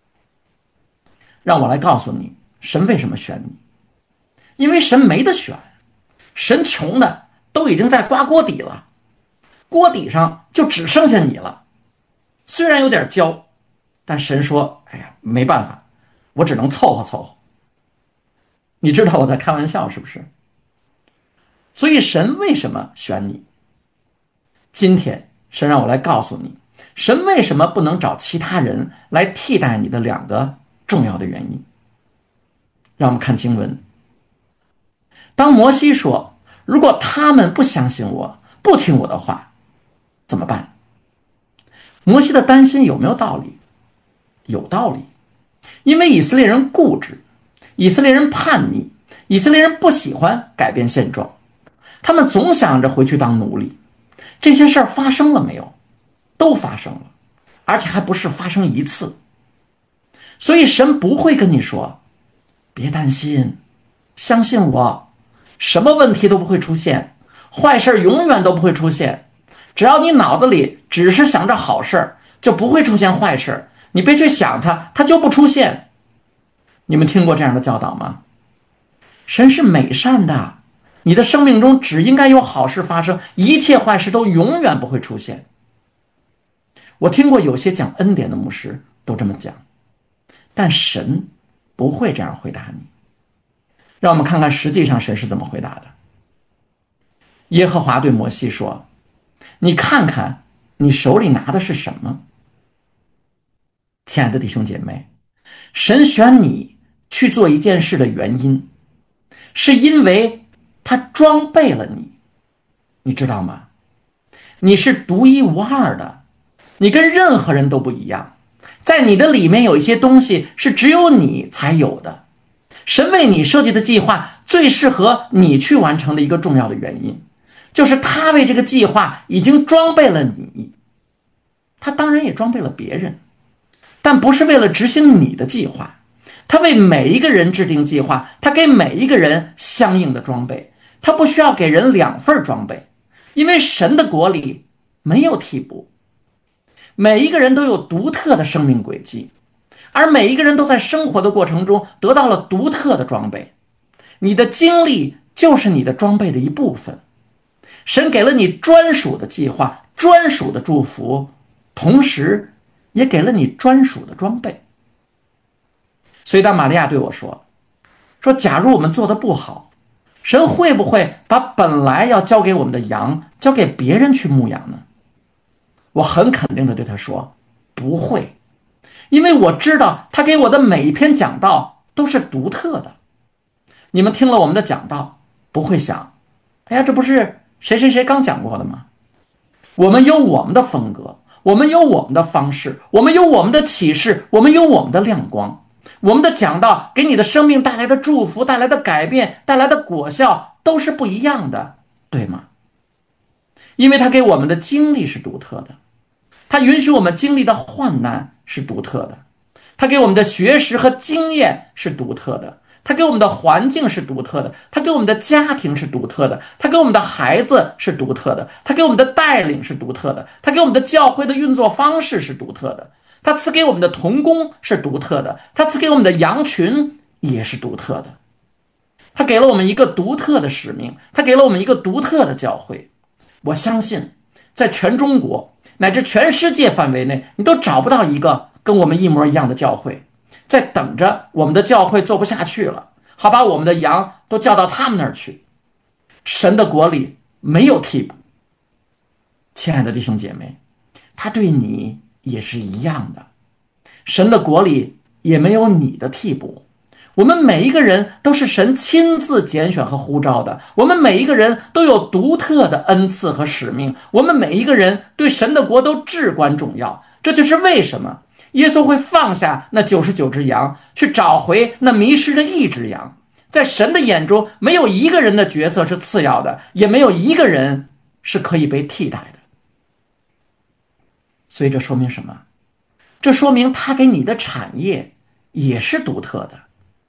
让我来告诉你，神为什么选你？因为神没得选，神穷的都已经在刮锅底了，锅底上就只剩下你了。虽然有点焦，但神说，哎呀，没办法，我只能凑合凑合。你知道我在开玩笑是不是？所以神为什么选你？今天神让我来告诉你，神为什么不能找其他人来替代你的两个重要的原因。让我们看经文。当摩西说，如果他们不相信我，不听我的话，怎么办？摩西的担心有没有道理？有道理。因为以色列人固执，以色列人叛逆，以色列人不喜欢改变现状，他们总想着回去当奴隶。这些事儿发生了没有？都发生了，而且还不是发生一次。所以神不会跟你说，别担心，相信我，什么问题都不会出现，坏事永远都不会出现。只要你脑子里只是想着好事，就不会出现坏事。你别去想它，它就不出现。你们听过这样的教导吗？神是美善的，你的生命中只应该有好事发生，一切坏事都永远不会出现。我听过有些讲恩典的牧师都这么讲，但神不会这样回答你。让我们看看实际上神是怎么回答的。耶和华对摩西说，你看看你手里拿的是什么？亲爱的弟兄姐妹，神选你去做一件事的原因，是因为他装备了你。你知道吗？你是独一无二的，你跟任何人都不一样。在你的里面有一些东西是只有你才有的。神为你设计的计划最适合你去完成的一个重要的原因，就是他为这个计划已经装备了你。他当然也装备了别人，但不是为了执行你的计划。他为每一个人制定计划，他给每一个人相应的装备。他不需要给人两份装备，因为神的国里没有替补。每一个人都有独特的生命轨迹，而每一个人都在生活的过程中得到了独特的装备。你的经历就是你的装备的一部分。神给了你专属的计划，专属的祝福，同时也给了你专属的装备。所以当玛利亚对我说说假如我们做得不好，神会不会把本来要交给我们的羊交给别人去牧养呢？我很肯定地对他说，不会。因为我知道他给我的每一篇讲道都是独特的。你们听了我们的讲道，不会想，哎呀，这不是谁谁谁刚讲过的吗？我们有我们的风格，我们有我们的方式，我们有我们的启示，我们有我们的亮光。我们的讲道给你的生命带来的祝福，带来的改变，带来的果效都是不一样的，对吗？因为他给我们的经历是独特的，他允许我们经历的患难是独特的，他给我们的学识和经验是独特的，他给我们的环境是独特的，他给我们的家庭是独特的，他给我们的孩子是独特的，他给我们的带领是独特的，他给我们的教会的运作方式是独特的， 他赐给我们的同工是独特的，他赐给我们的羊群也是独特的。他给了我们一个独特的使命，他给了我们一个独特的教会。我相信在全中国乃至全世界范围内，你都找不到一个跟我们一模一样的教会，在等着我们的教会做不下去了，好把我们的羊都叫到他们那儿去。神的国里没有替补。亲爱的弟兄姐妹，他对你也是一样的。神的国里也没有你的替补。我们每一个人都是神亲自拣选和呼召的，我们每一个人都有独特的恩赐和使命，我们每一个人对神的国都至关重要。这就是为什么耶稣会放下那九十九只羊，去找回那迷失的一只羊。在神的眼中，没有一个人的角色是次要的，也没有一个人是可以被替代的。所以这说明什么？这说明他给你的产业也是独特的。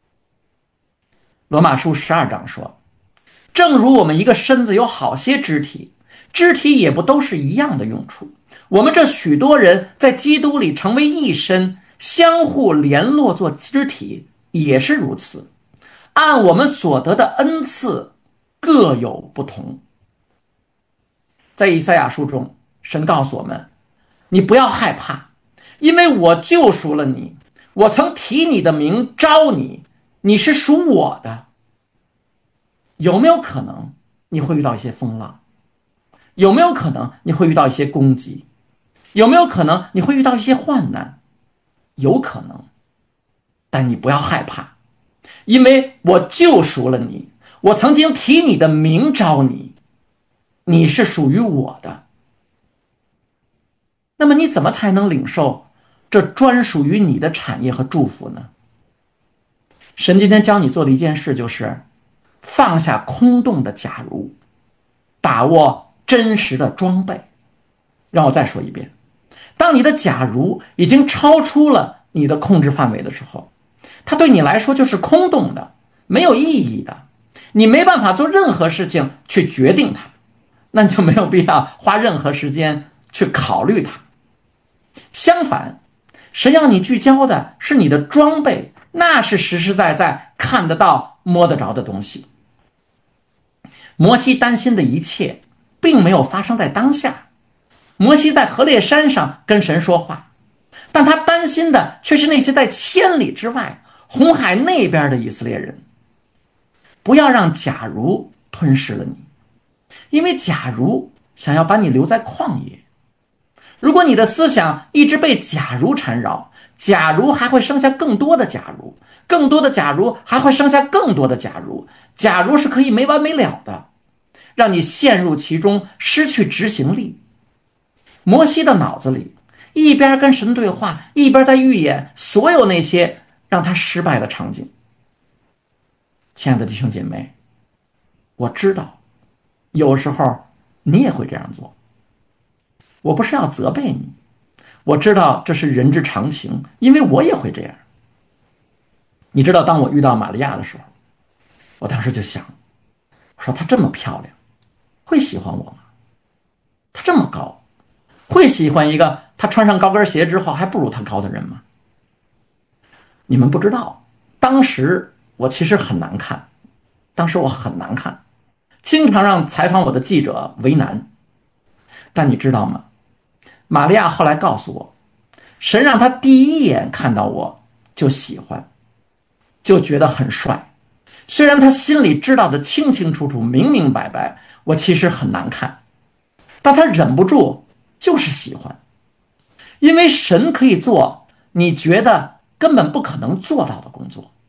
罗马书十二章说，正如我们一个身子有好些肢体，肢体也不都是一样的用处。我们这许多人在基督里成为一身，相互联络做肢体，也是如此。按我们所得的恩赐各有不同。在以赛亚书中，神告诉我们，你不要害怕，因为我救赎了你，我曾提你的名招你，你是属我的。有没有可能你会遇到一些风浪？有没有可能你会遇到一些攻击？有没有可能你会遇到一些患难？有可能，但你不要害怕，因为我救赎了你，我曾经提你的名招你，你是属于我的。那么你怎么才能领受这专属于你的产业和祝福呢？神今天教你做的一件事，就是放下空洞的假如，把握真实的装备。让我再说一遍，当你的假如已经超出了你的控制范围的时候，它对你来说就是空洞的，没有意义的，你没办法做任何事情去决定它，那你就没有必要花任何时间去考虑它。相反，神要你聚焦的是你的装备，那是实实在在看得到摸得着的东西。摩西担心的一切并没有发生在当下。摩西在何烈山上跟神说话，但他担心的却是那些在千里之外红海那边的以色列人。不要让假如吞噬了你，因为假如想要把你留在旷野。如果你的思想一直被假如缠绕，假如还会生下更多的假如，更多的假如还会生下更多的假如，假如是可以没完没了的，让你陷入其中，失去执行力。摩西的脑子里一边跟神对话，一边在预演所有那些让他失败的场景。亲爱的弟兄姐妹，我知道有时候你也会这样做，我不是要责备你，我知道这是人之常情，因为我也会这样。你知道，当我遇到玛利亚的时候，我当时就想，我说她这么漂亮，会喜欢我吗？她这么高，会喜欢一个她穿上高跟鞋之后还不如她高的人吗？你们不知道，当时我其实很难看，当时我很难看，经常让采访我的记者为难。但你知道吗？玛利亚后来告诉我，神让她第一眼看到我就喜欢，就觉得很帅。虽然她心里知道的清清楚楚，明明白白，我其实很难看，但她忍不住就是喜欢。因为神可以做你觉得根本不可能做到的工作。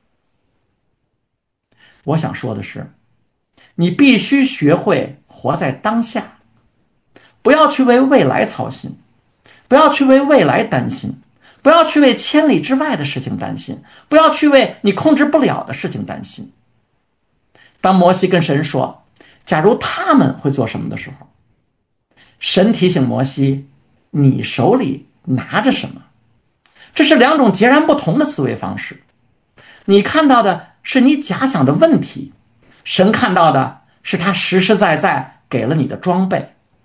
我想说的是，你必须学会活在当下，不要去为未来操心，不要去为未来担心，不要去为千里之外的事情担心，不要去为你控制不了的事情担心。当摩西跟神说，假如他们会做什么的时候，神提醒摩西，你手里拿着什么？这是两种截然不同的思维方式。你看到的是你假想的问题，神看到的是他实实在在给了你的装备。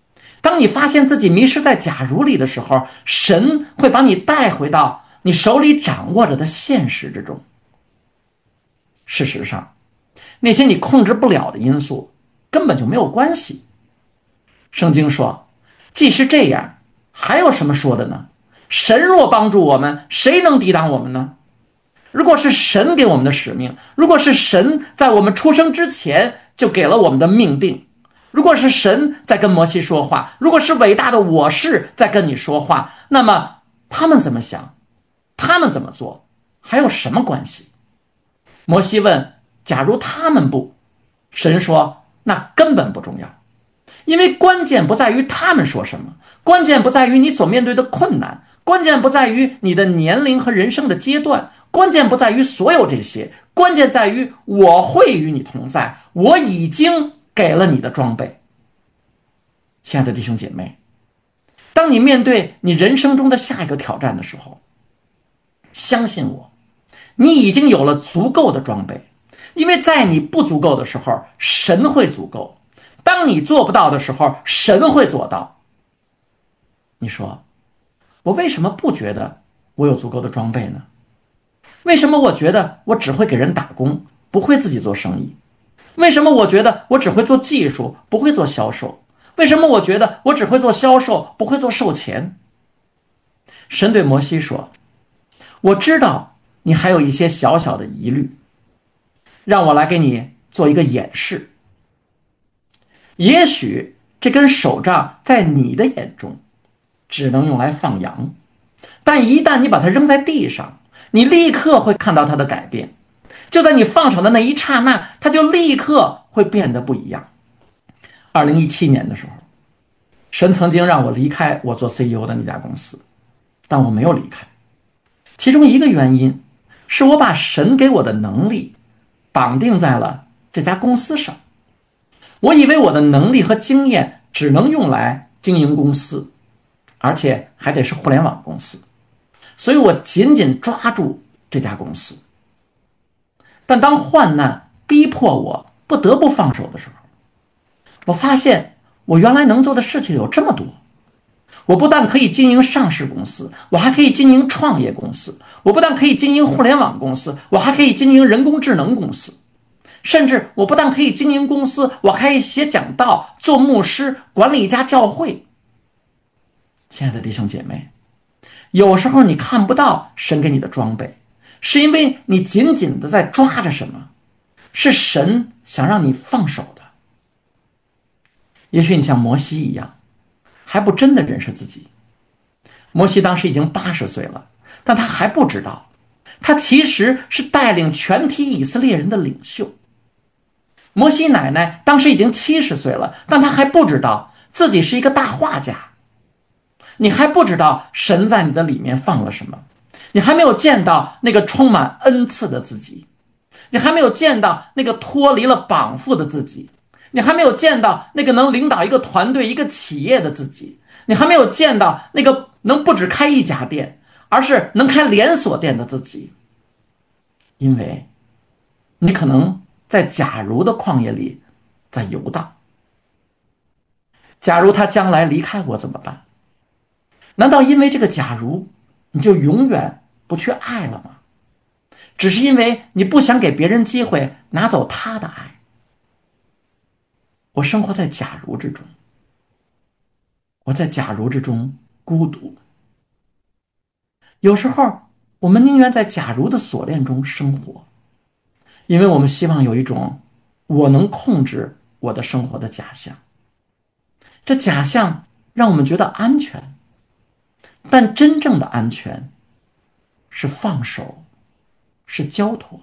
当你发现自己迷失在假如里的时候，神会把你带回到你手里掌握着的现实之中。事实上，那些你控制不了的因素根本就没有关系。圣经说，既是这样，还有什么说的呢？神若帮助我们，谁能抵挡我们呢？如果是神给我们的使命，如果是神在我们出生之前就给了我们的命定，如果是神在跟摩西说话，如果是伟大的我是在跟你说话，那么他们怎么想，他们怎么做，还有什么关系？摩西问，假如他们不，神说，那根本不重要，因为关键不在于他们说什么，关键不在于你所面对的困难，关键不在于你的年龄和人生的阶段，关键不在于所有这些，关键在于我会与你同在，我已经给了你的装备。亲爱的弟兄姐妹，当你面对你人生中的下一个挑战的时候，相信我，你已经有了足够的装备，因为在你不足够的时候，神会足够；当你做不到的时候，神会做到。你说，我为什么不觉得我有足够的装备呢？为什么我觉得我只会给人打工，不会自己做生意？为什么我觉得我只会做技术，不会做销售？为什么我觉得我只会做销售，不会做售前？神对摩西说，我知道你还有一些小小的疑虑，让我来给你做一个演示。也许这根手杖在你的眼中只能用来放羊，但一旦你把它扔在地上，你立刻会看到它的改变。就在你放手的那一刹那，它就立刻会变得不一样。二零一七年的时候，神曾经让我离开我做 C E O 的那家公司，但我没有离开。其中一个原因是我把神给我的能力绑定在了这家公司上。我以为我的能力和经验只能用来经营公司，而且还得是互联网公司，所以我紧紧抓住这家公司。但当患难逼迫我不得不放手的时候，我发现我原来能做的事情有这么多。我不但可以经营上市公司，我还可以经营创业公司，我不但可以经营互联网公司，我还可以经营人工智能公司，甚至我不但可以经营公司，我还可以写讲道，做牧师，管理一家教会。亲爱的弟兄姐妹，有时候你看不到神给你的装备，是因为你紧紧的在抓着什么，是神想让你放手的。也许你像摩西一样，还不真的认识自己。摩西当时已经八十岁了，但他还不知道，他其实是带领全体以色列人的领袖。摩西奶奶当时已经七十岁了，但他还不知道自己是一个大画家。你还不知道神在你的里面放了什么，你还没有见到那个充满恩赐的自己，你还没有见到那个脱离了绑缚的自己，你还没有见到那个能领导一个团队一个企业的自己，你还没有见到那个能不只开一家店，而是能开连锁店的自己。因为你可能在假如的旷野里在游荡。假如他将来离开我怎么办？难道因为这个假如你就永远不去爱了吗？只是因为你不想给别人机会拿走他的爱。我生活在假如之中，我在假如之中孤独。有时候我们宁愿在假如的锁链中生活，因为我们希望有一种我能控制我的生活的假象。这假象让我们觉得安全，但真正的安全是放手，是交托。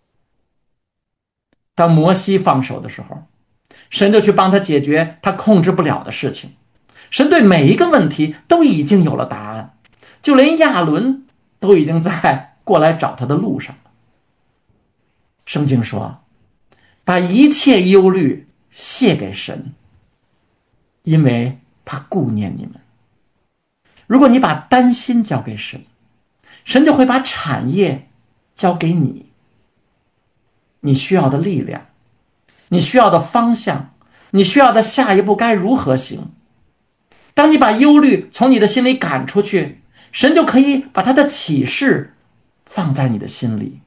当摩西放手的时候，神就去帮他解决他控制不了的事情。神对每一个问题都已经有了答案，就连亚伦都已经在过来找他的路上了。圣经说，把一切忧虑卸给神，因为他顾念你们。如果你把担心交给神，神就会把产业交给你。你需要的力量，你需要的方向，你需要的下一步该如何行， 当你把忧虑从你的心里赶出去，神就可以把他的启示放在你的心里。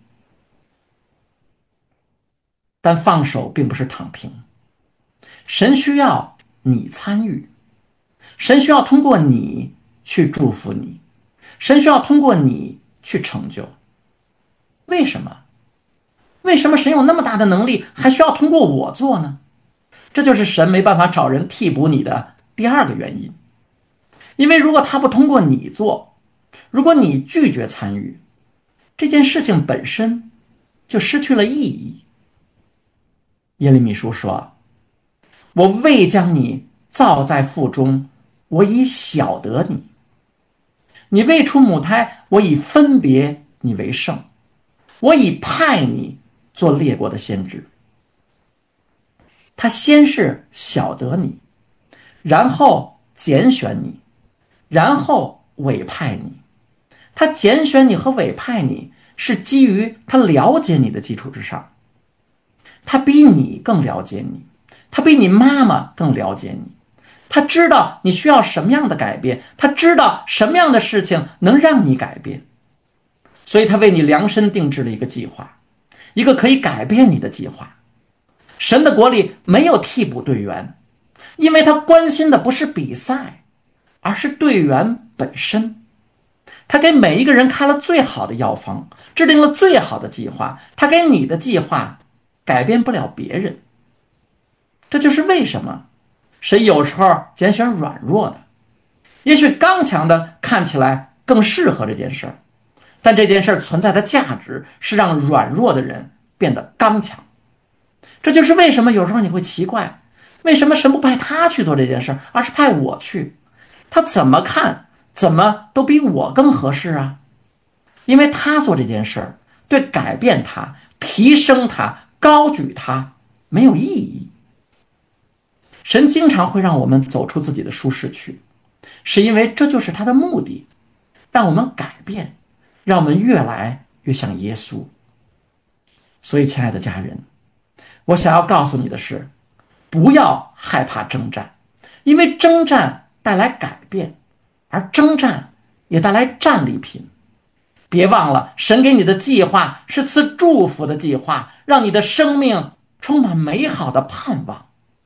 但放手并不是躺平，神需要你参与，神需要通过你去祝福你，神需要通过你去成就。为什么？为什么神有那么大的能力，还需要通过我做呢？这就是神没办法找人替补你的第二个原因。因为如果他不通过你做，如果你拒绝参与，这件事情本身就失去了意义。耶利米书说，我未将你造在腹中，我已晓得你。你未出母胎，我已分别你为圣，我已派你做列国的先知。他先是晓得你，然后拣选你，然后委派你。他拣选你和委派你，是基于他了解你的基础之上。他比你更了解你，他比你妈妈更了解你，他知道你需要什么样的改变，他知道什么样的事情能让你改变，所以他为你量身定制了一个计划，一个可以改变你的计划。神的国里没有替补队员，因为他关心的不是比赛，而是队员本身。他给每一个人开了最好的药方，制定了最好的计划，他给你的计划改变不了别人。这就是为什么神有时候拣选软弱的，也许刚强的看起来更适合这件事儿，但这件事儿存在的价值是让软弱的人变得刚强。这就是为什么有时候你会奇怪，为什么神不派他去做这件事，而是派我去？他怎么看怎么都比我更合适啊！因为他做这件事对改变他、提升他、高举他没有意义。神经常会让我们走出自己的舒适区，是因为这就是他的目的，让我们改变，让我们越来越像耶稣。所以亲爱的家人，我想要告诉你的是，不要害怕征战，因为征战带来改变，而征战也带来战利品。别忘了，神给你的计划是赐祝福的计划，让你的生命充满美好的盼望。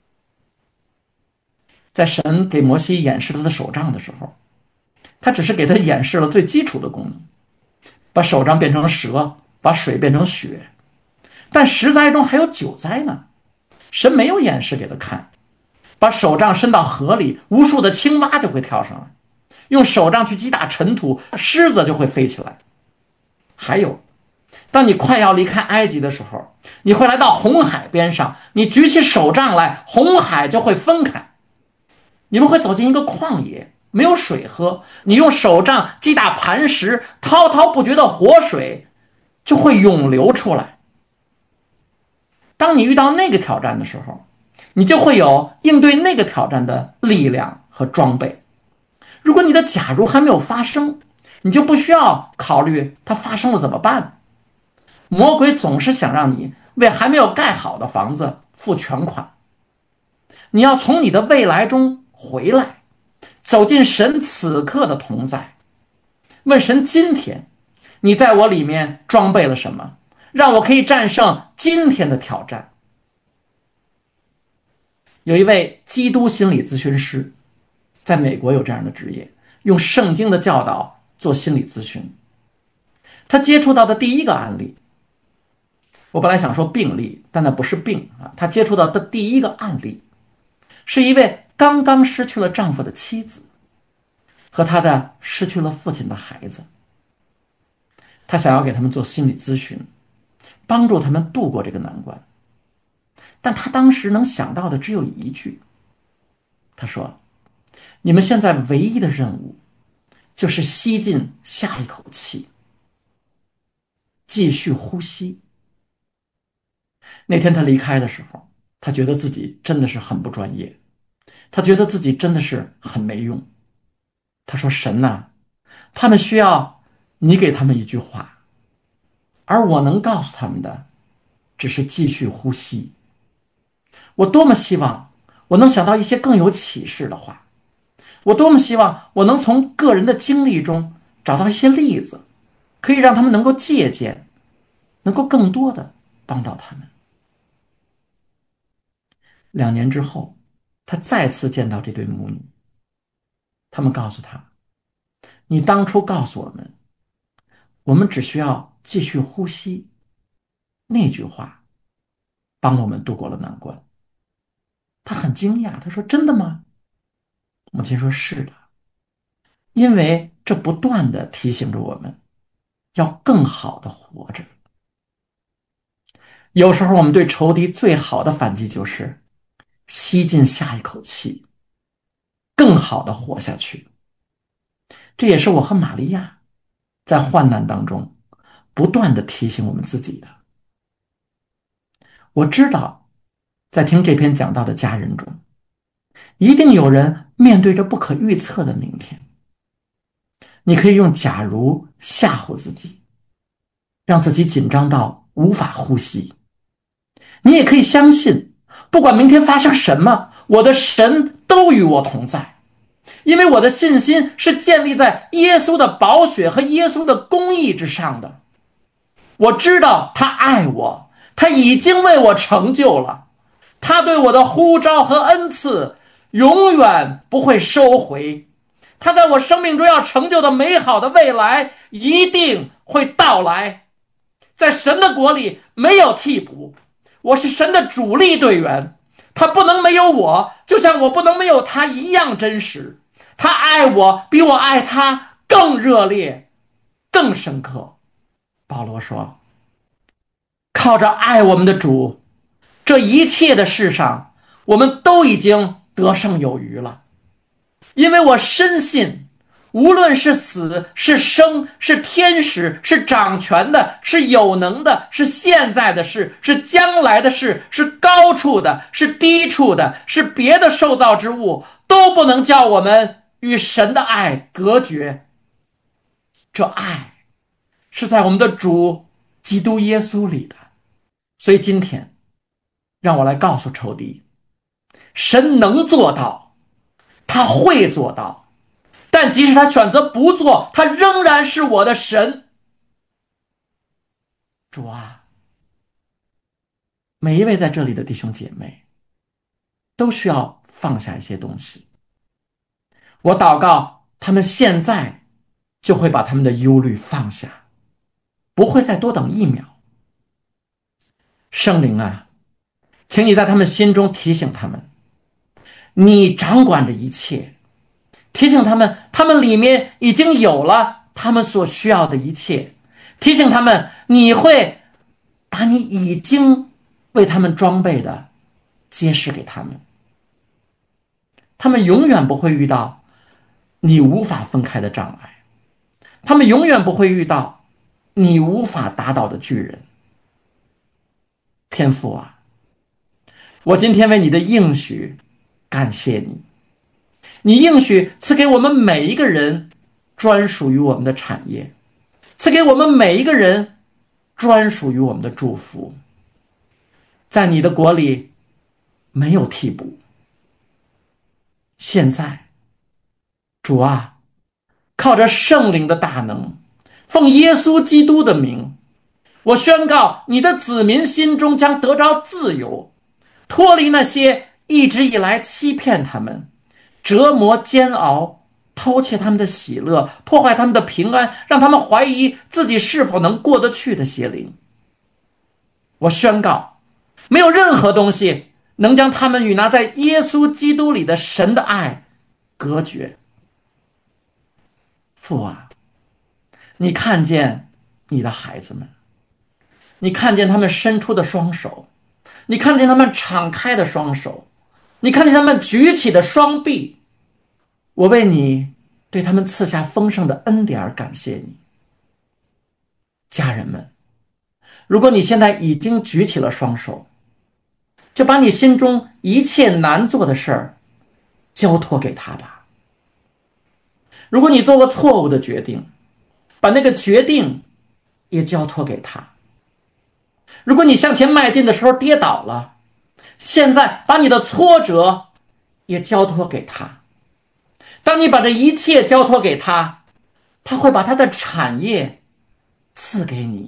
在神给摩西演示他的手杖的时候，他只是给他演示了最基础的功能，把手杖变成蛇，把水变成血。但十灾中还有九灾呢，神没有演示给他看。把手杖伸到河里，无数的青蛙就会跳上来，用手杖去击打尘土，狮子就会飞起来。还有，当你快要离开埃及的时候，你会来到红海边上，你举起手杖来，红海就会分开。你们会走进一个旷野，没有水喝，你用手杖击打磐石，滔滔不绝的活水就会涌流出来。当你遇到那个挑战的时候，你就会有应对那个挑战的力量和装备。如果你的假如还没有发生，你就不需要考虑它发生了怎么办。魔鬼总是想让你为还没有盖好的房子付全款。你要从你的未来中回来，走进神此刻的同在，问神今天你在我里面装备了什么，让我可以战胜今天的挑战。有一位基督心理咨询师，在美国有这样的职业，用圣经的教导做心理咨询。他接触到的第一个案例，我本来想说病例，但那不是病啊。他接触到的第一个案例，是一位刚刚失去了丈夫的妻子和他的失去了父亲的孩子。他想要给他们做心理咨询，帮助他们度过这个难关。但他当时能想到的只有一句，他说，你们现在唯一的任务就是吸进下一口气，继续呼吸。那天他离开的时候，他觉得自己真的是很不专业，他觉得自己真的是很没用。他说，神啊，他们需要你给他们一句话，而我能告诉他们的只是继续呼吸。我多么希望我能想到一些更有启示的话， 我多么希望我能从个人的经历中找到一些例子，可以让他们能够借鉴，能够更多的帮到他们。两年之后，他再次见到这对母女，他们告诉他，你当初告诉我们，我们只需要继续呼吸，那句话帮我们度过了难关。他很惊讶，他说，真的吗？母亲说，是的，因为这不断地提醒着我们要更好地活着。有时候我们对仇敌最好的反击就是吸进下一口气，更好地活下去。这也是我和玛利亚在患难当中不断地提醒我们自己的。我知道在听这篇讲道的家人中，一定有人面对着不可预测的明天。你可以用假如吓唬自己，让自己紧张到无法呼吸。你也可以相信，不管明天发生什么，我的神都与我同在，因为我的信心是建立在耶稣的宝血和耶稣的公义之上的。我知道他爱我，他已经为我成就了，他对我的呼召和恩赐永远不会收回，他在我生命中要成就的美好的未来一定会到来。在神的国里没有替补，我是神的主力队员，他不能没有我，就像我不能没有他一样真实。他爱我比我爱他更热烈，更深刻。保罗说，靠着爱我们的主，这一切的事上我们都已经得胜有余了。因为我深信，无论是死是生，是天使，是掌权的，是有能的，是现在的事，是将来的事，是高处的，是低处的，是别的受造之物，都不能叫我们与神的爱隔绝。这爱是在我们的主基督耶稣里的。所以今天让我来告诉仇敌，神能做到，他会做到，但即使他选择不做，他仍然是我的神。主啊，每一位在这里的弟兄姐妹都需要放下一些东西。我祷告他们现在就会把他们的忧虑放下，不会再多等一秒。圣灵啊，请你在他们心中提醒他们，你掌管着一切，提醒他们，他们里面已经有了他们所需要的一切，提醒他们，你会把你已经为他们装备的揭示给他们。他们永远不会遇到你无法分开的障碍，他们永远不会遇到你无法打倒的巨人。天父啊，我今天为你的应许感谢你，你应许赐给我们每一个人专属于我们的产业，赐给我们每一个人专属于我们的祝福。在你的国里没有替补。现在主啊，靠着圣灵的大能，奉耶稣基督的名，我宣告你的子民心中将得着自由，脱离那些一直以来欺骗他们、折磨煎熬、偷窃他们的喜乐、破坏他们的平安，让他们怀疑自己是否能过得去的邪灵。我宣告，没有任何东西能将他们与那在耶稣基督里的神的爱隔绝。父啊，你看见你的孩子们，你看见他们伸出的双手，你看见他们敞开的双手，你看见他们举起的双臂。我为你对他们赐下丰盛的恩典而感谢你。家人们，如果你现在已经举起了双手，就把你心中一切难做的事儿交托给他吧。如果你做过错误的决定，把那个决定也交托给他。如果你向前迈进的时候跌倒了，现在把你的挫折也交托给他。 当你把这一切交托给他，他会把他的产业赐给你。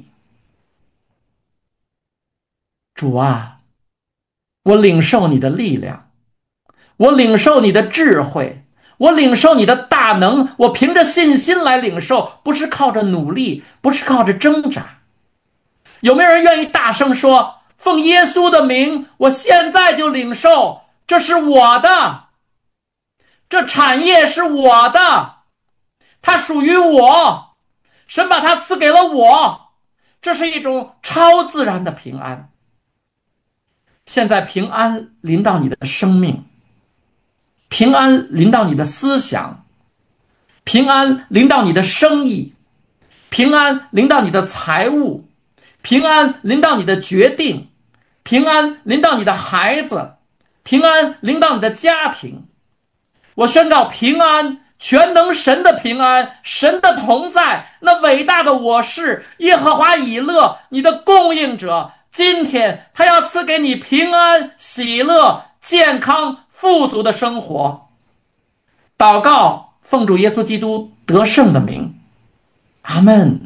主啊，我领受你的力量，我领受你的智慧，我领受你的大能，我凭着信心来领受，不是靠着努力，不是靠着挣扎。有没有人愿意大声说，奉耶稣的名，我现在就领受，这是我的，这产业是我的，它属于我，神把它赐给了我，这是一种超自然的平安。现在平安临到你的生命，平安临到你的思想，平安临到你的生意，平安临到你的财务，平安临到你的决定，平安临到你的孩子，平安临到你的家庭。我宣告平安，全能神的平安，神的同在，那伟大的我是耶和华以勒，你的供应者。今天他要赐给你平安、喜乐、健康、富足的生活。祷告，奉主耶稣基督得胜的名，阿们。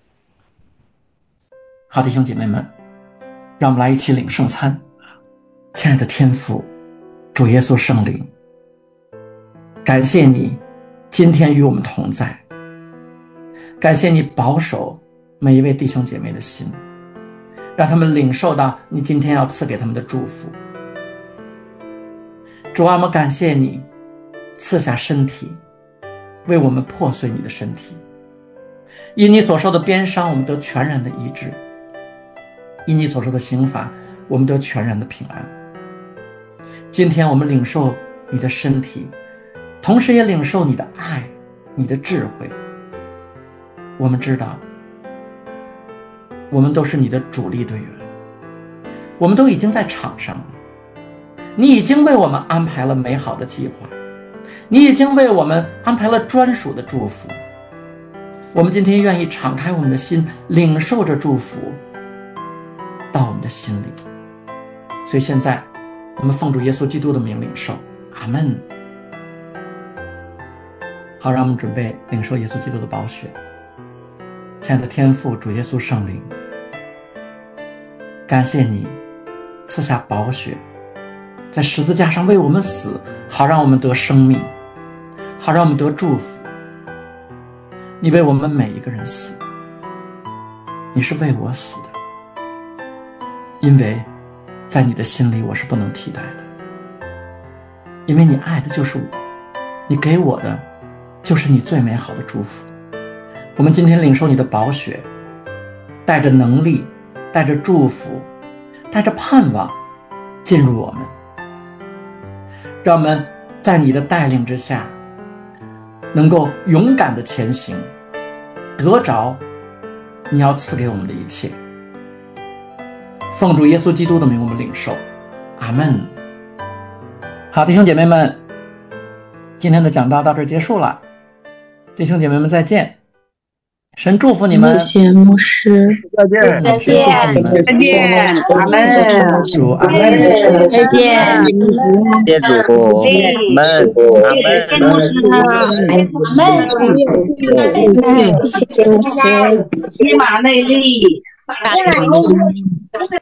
好，弟兄姐妹们，让我们来一起领圣餐。亲爱的天父，主耶稣圣灵，感谢你今天与我们同在，感谢你保守每一位弟兄姐妹的心，让他们领受到你今天要赐给他们的祝福。主啊，我们感谢你赐下身体，为我们破碎你的身体，因你所受的鞭伤，我们得全然的医治；因你所受的刑罚，我们得全然的平安。今天我们领受你的身体，同时也领受你的爱，你的智慧。我们知道我们都是你的主力队员，我们都已经在场上了，你已经为我们安排了美好的计划，你已经为我们安排了专属的祝福。我们今天愿意敞开我们的心，领受着祝福到我们的心里。所以现在我们奉主耶稣基督的名领受，阿们。好，让我们准备领受耶稣基督的宝血。亲爱的天父，主耶稣圣灵，感谢你赐下宝血，在十字架上为我们死，好让我们得生命，好让我们得祝福。你为我们每一个人死，你是为我死的，因为在你的心里我是不能替代的，因为你爱的就是我，你给我的就是你最美好的祝福。我们今天领受你的宝血，带着能力，带着祝福，带着盼望进入我们，让我们在你的带领之下能够勇敢的前行，得着你要赐给我们的一切。奉主耶稣基督的名我们领受，阿们。好，弟兄姐妹们，今天的讲道到这儿结束了，弟兄姐妹们再见，神祝福你们。 谢谢牧师， 再见， 再见， 再见，阿门， 主阿们， 再见， 谢主，阿门，阿门， 阿门，谢谢牧师， 喜马内利， 感恩。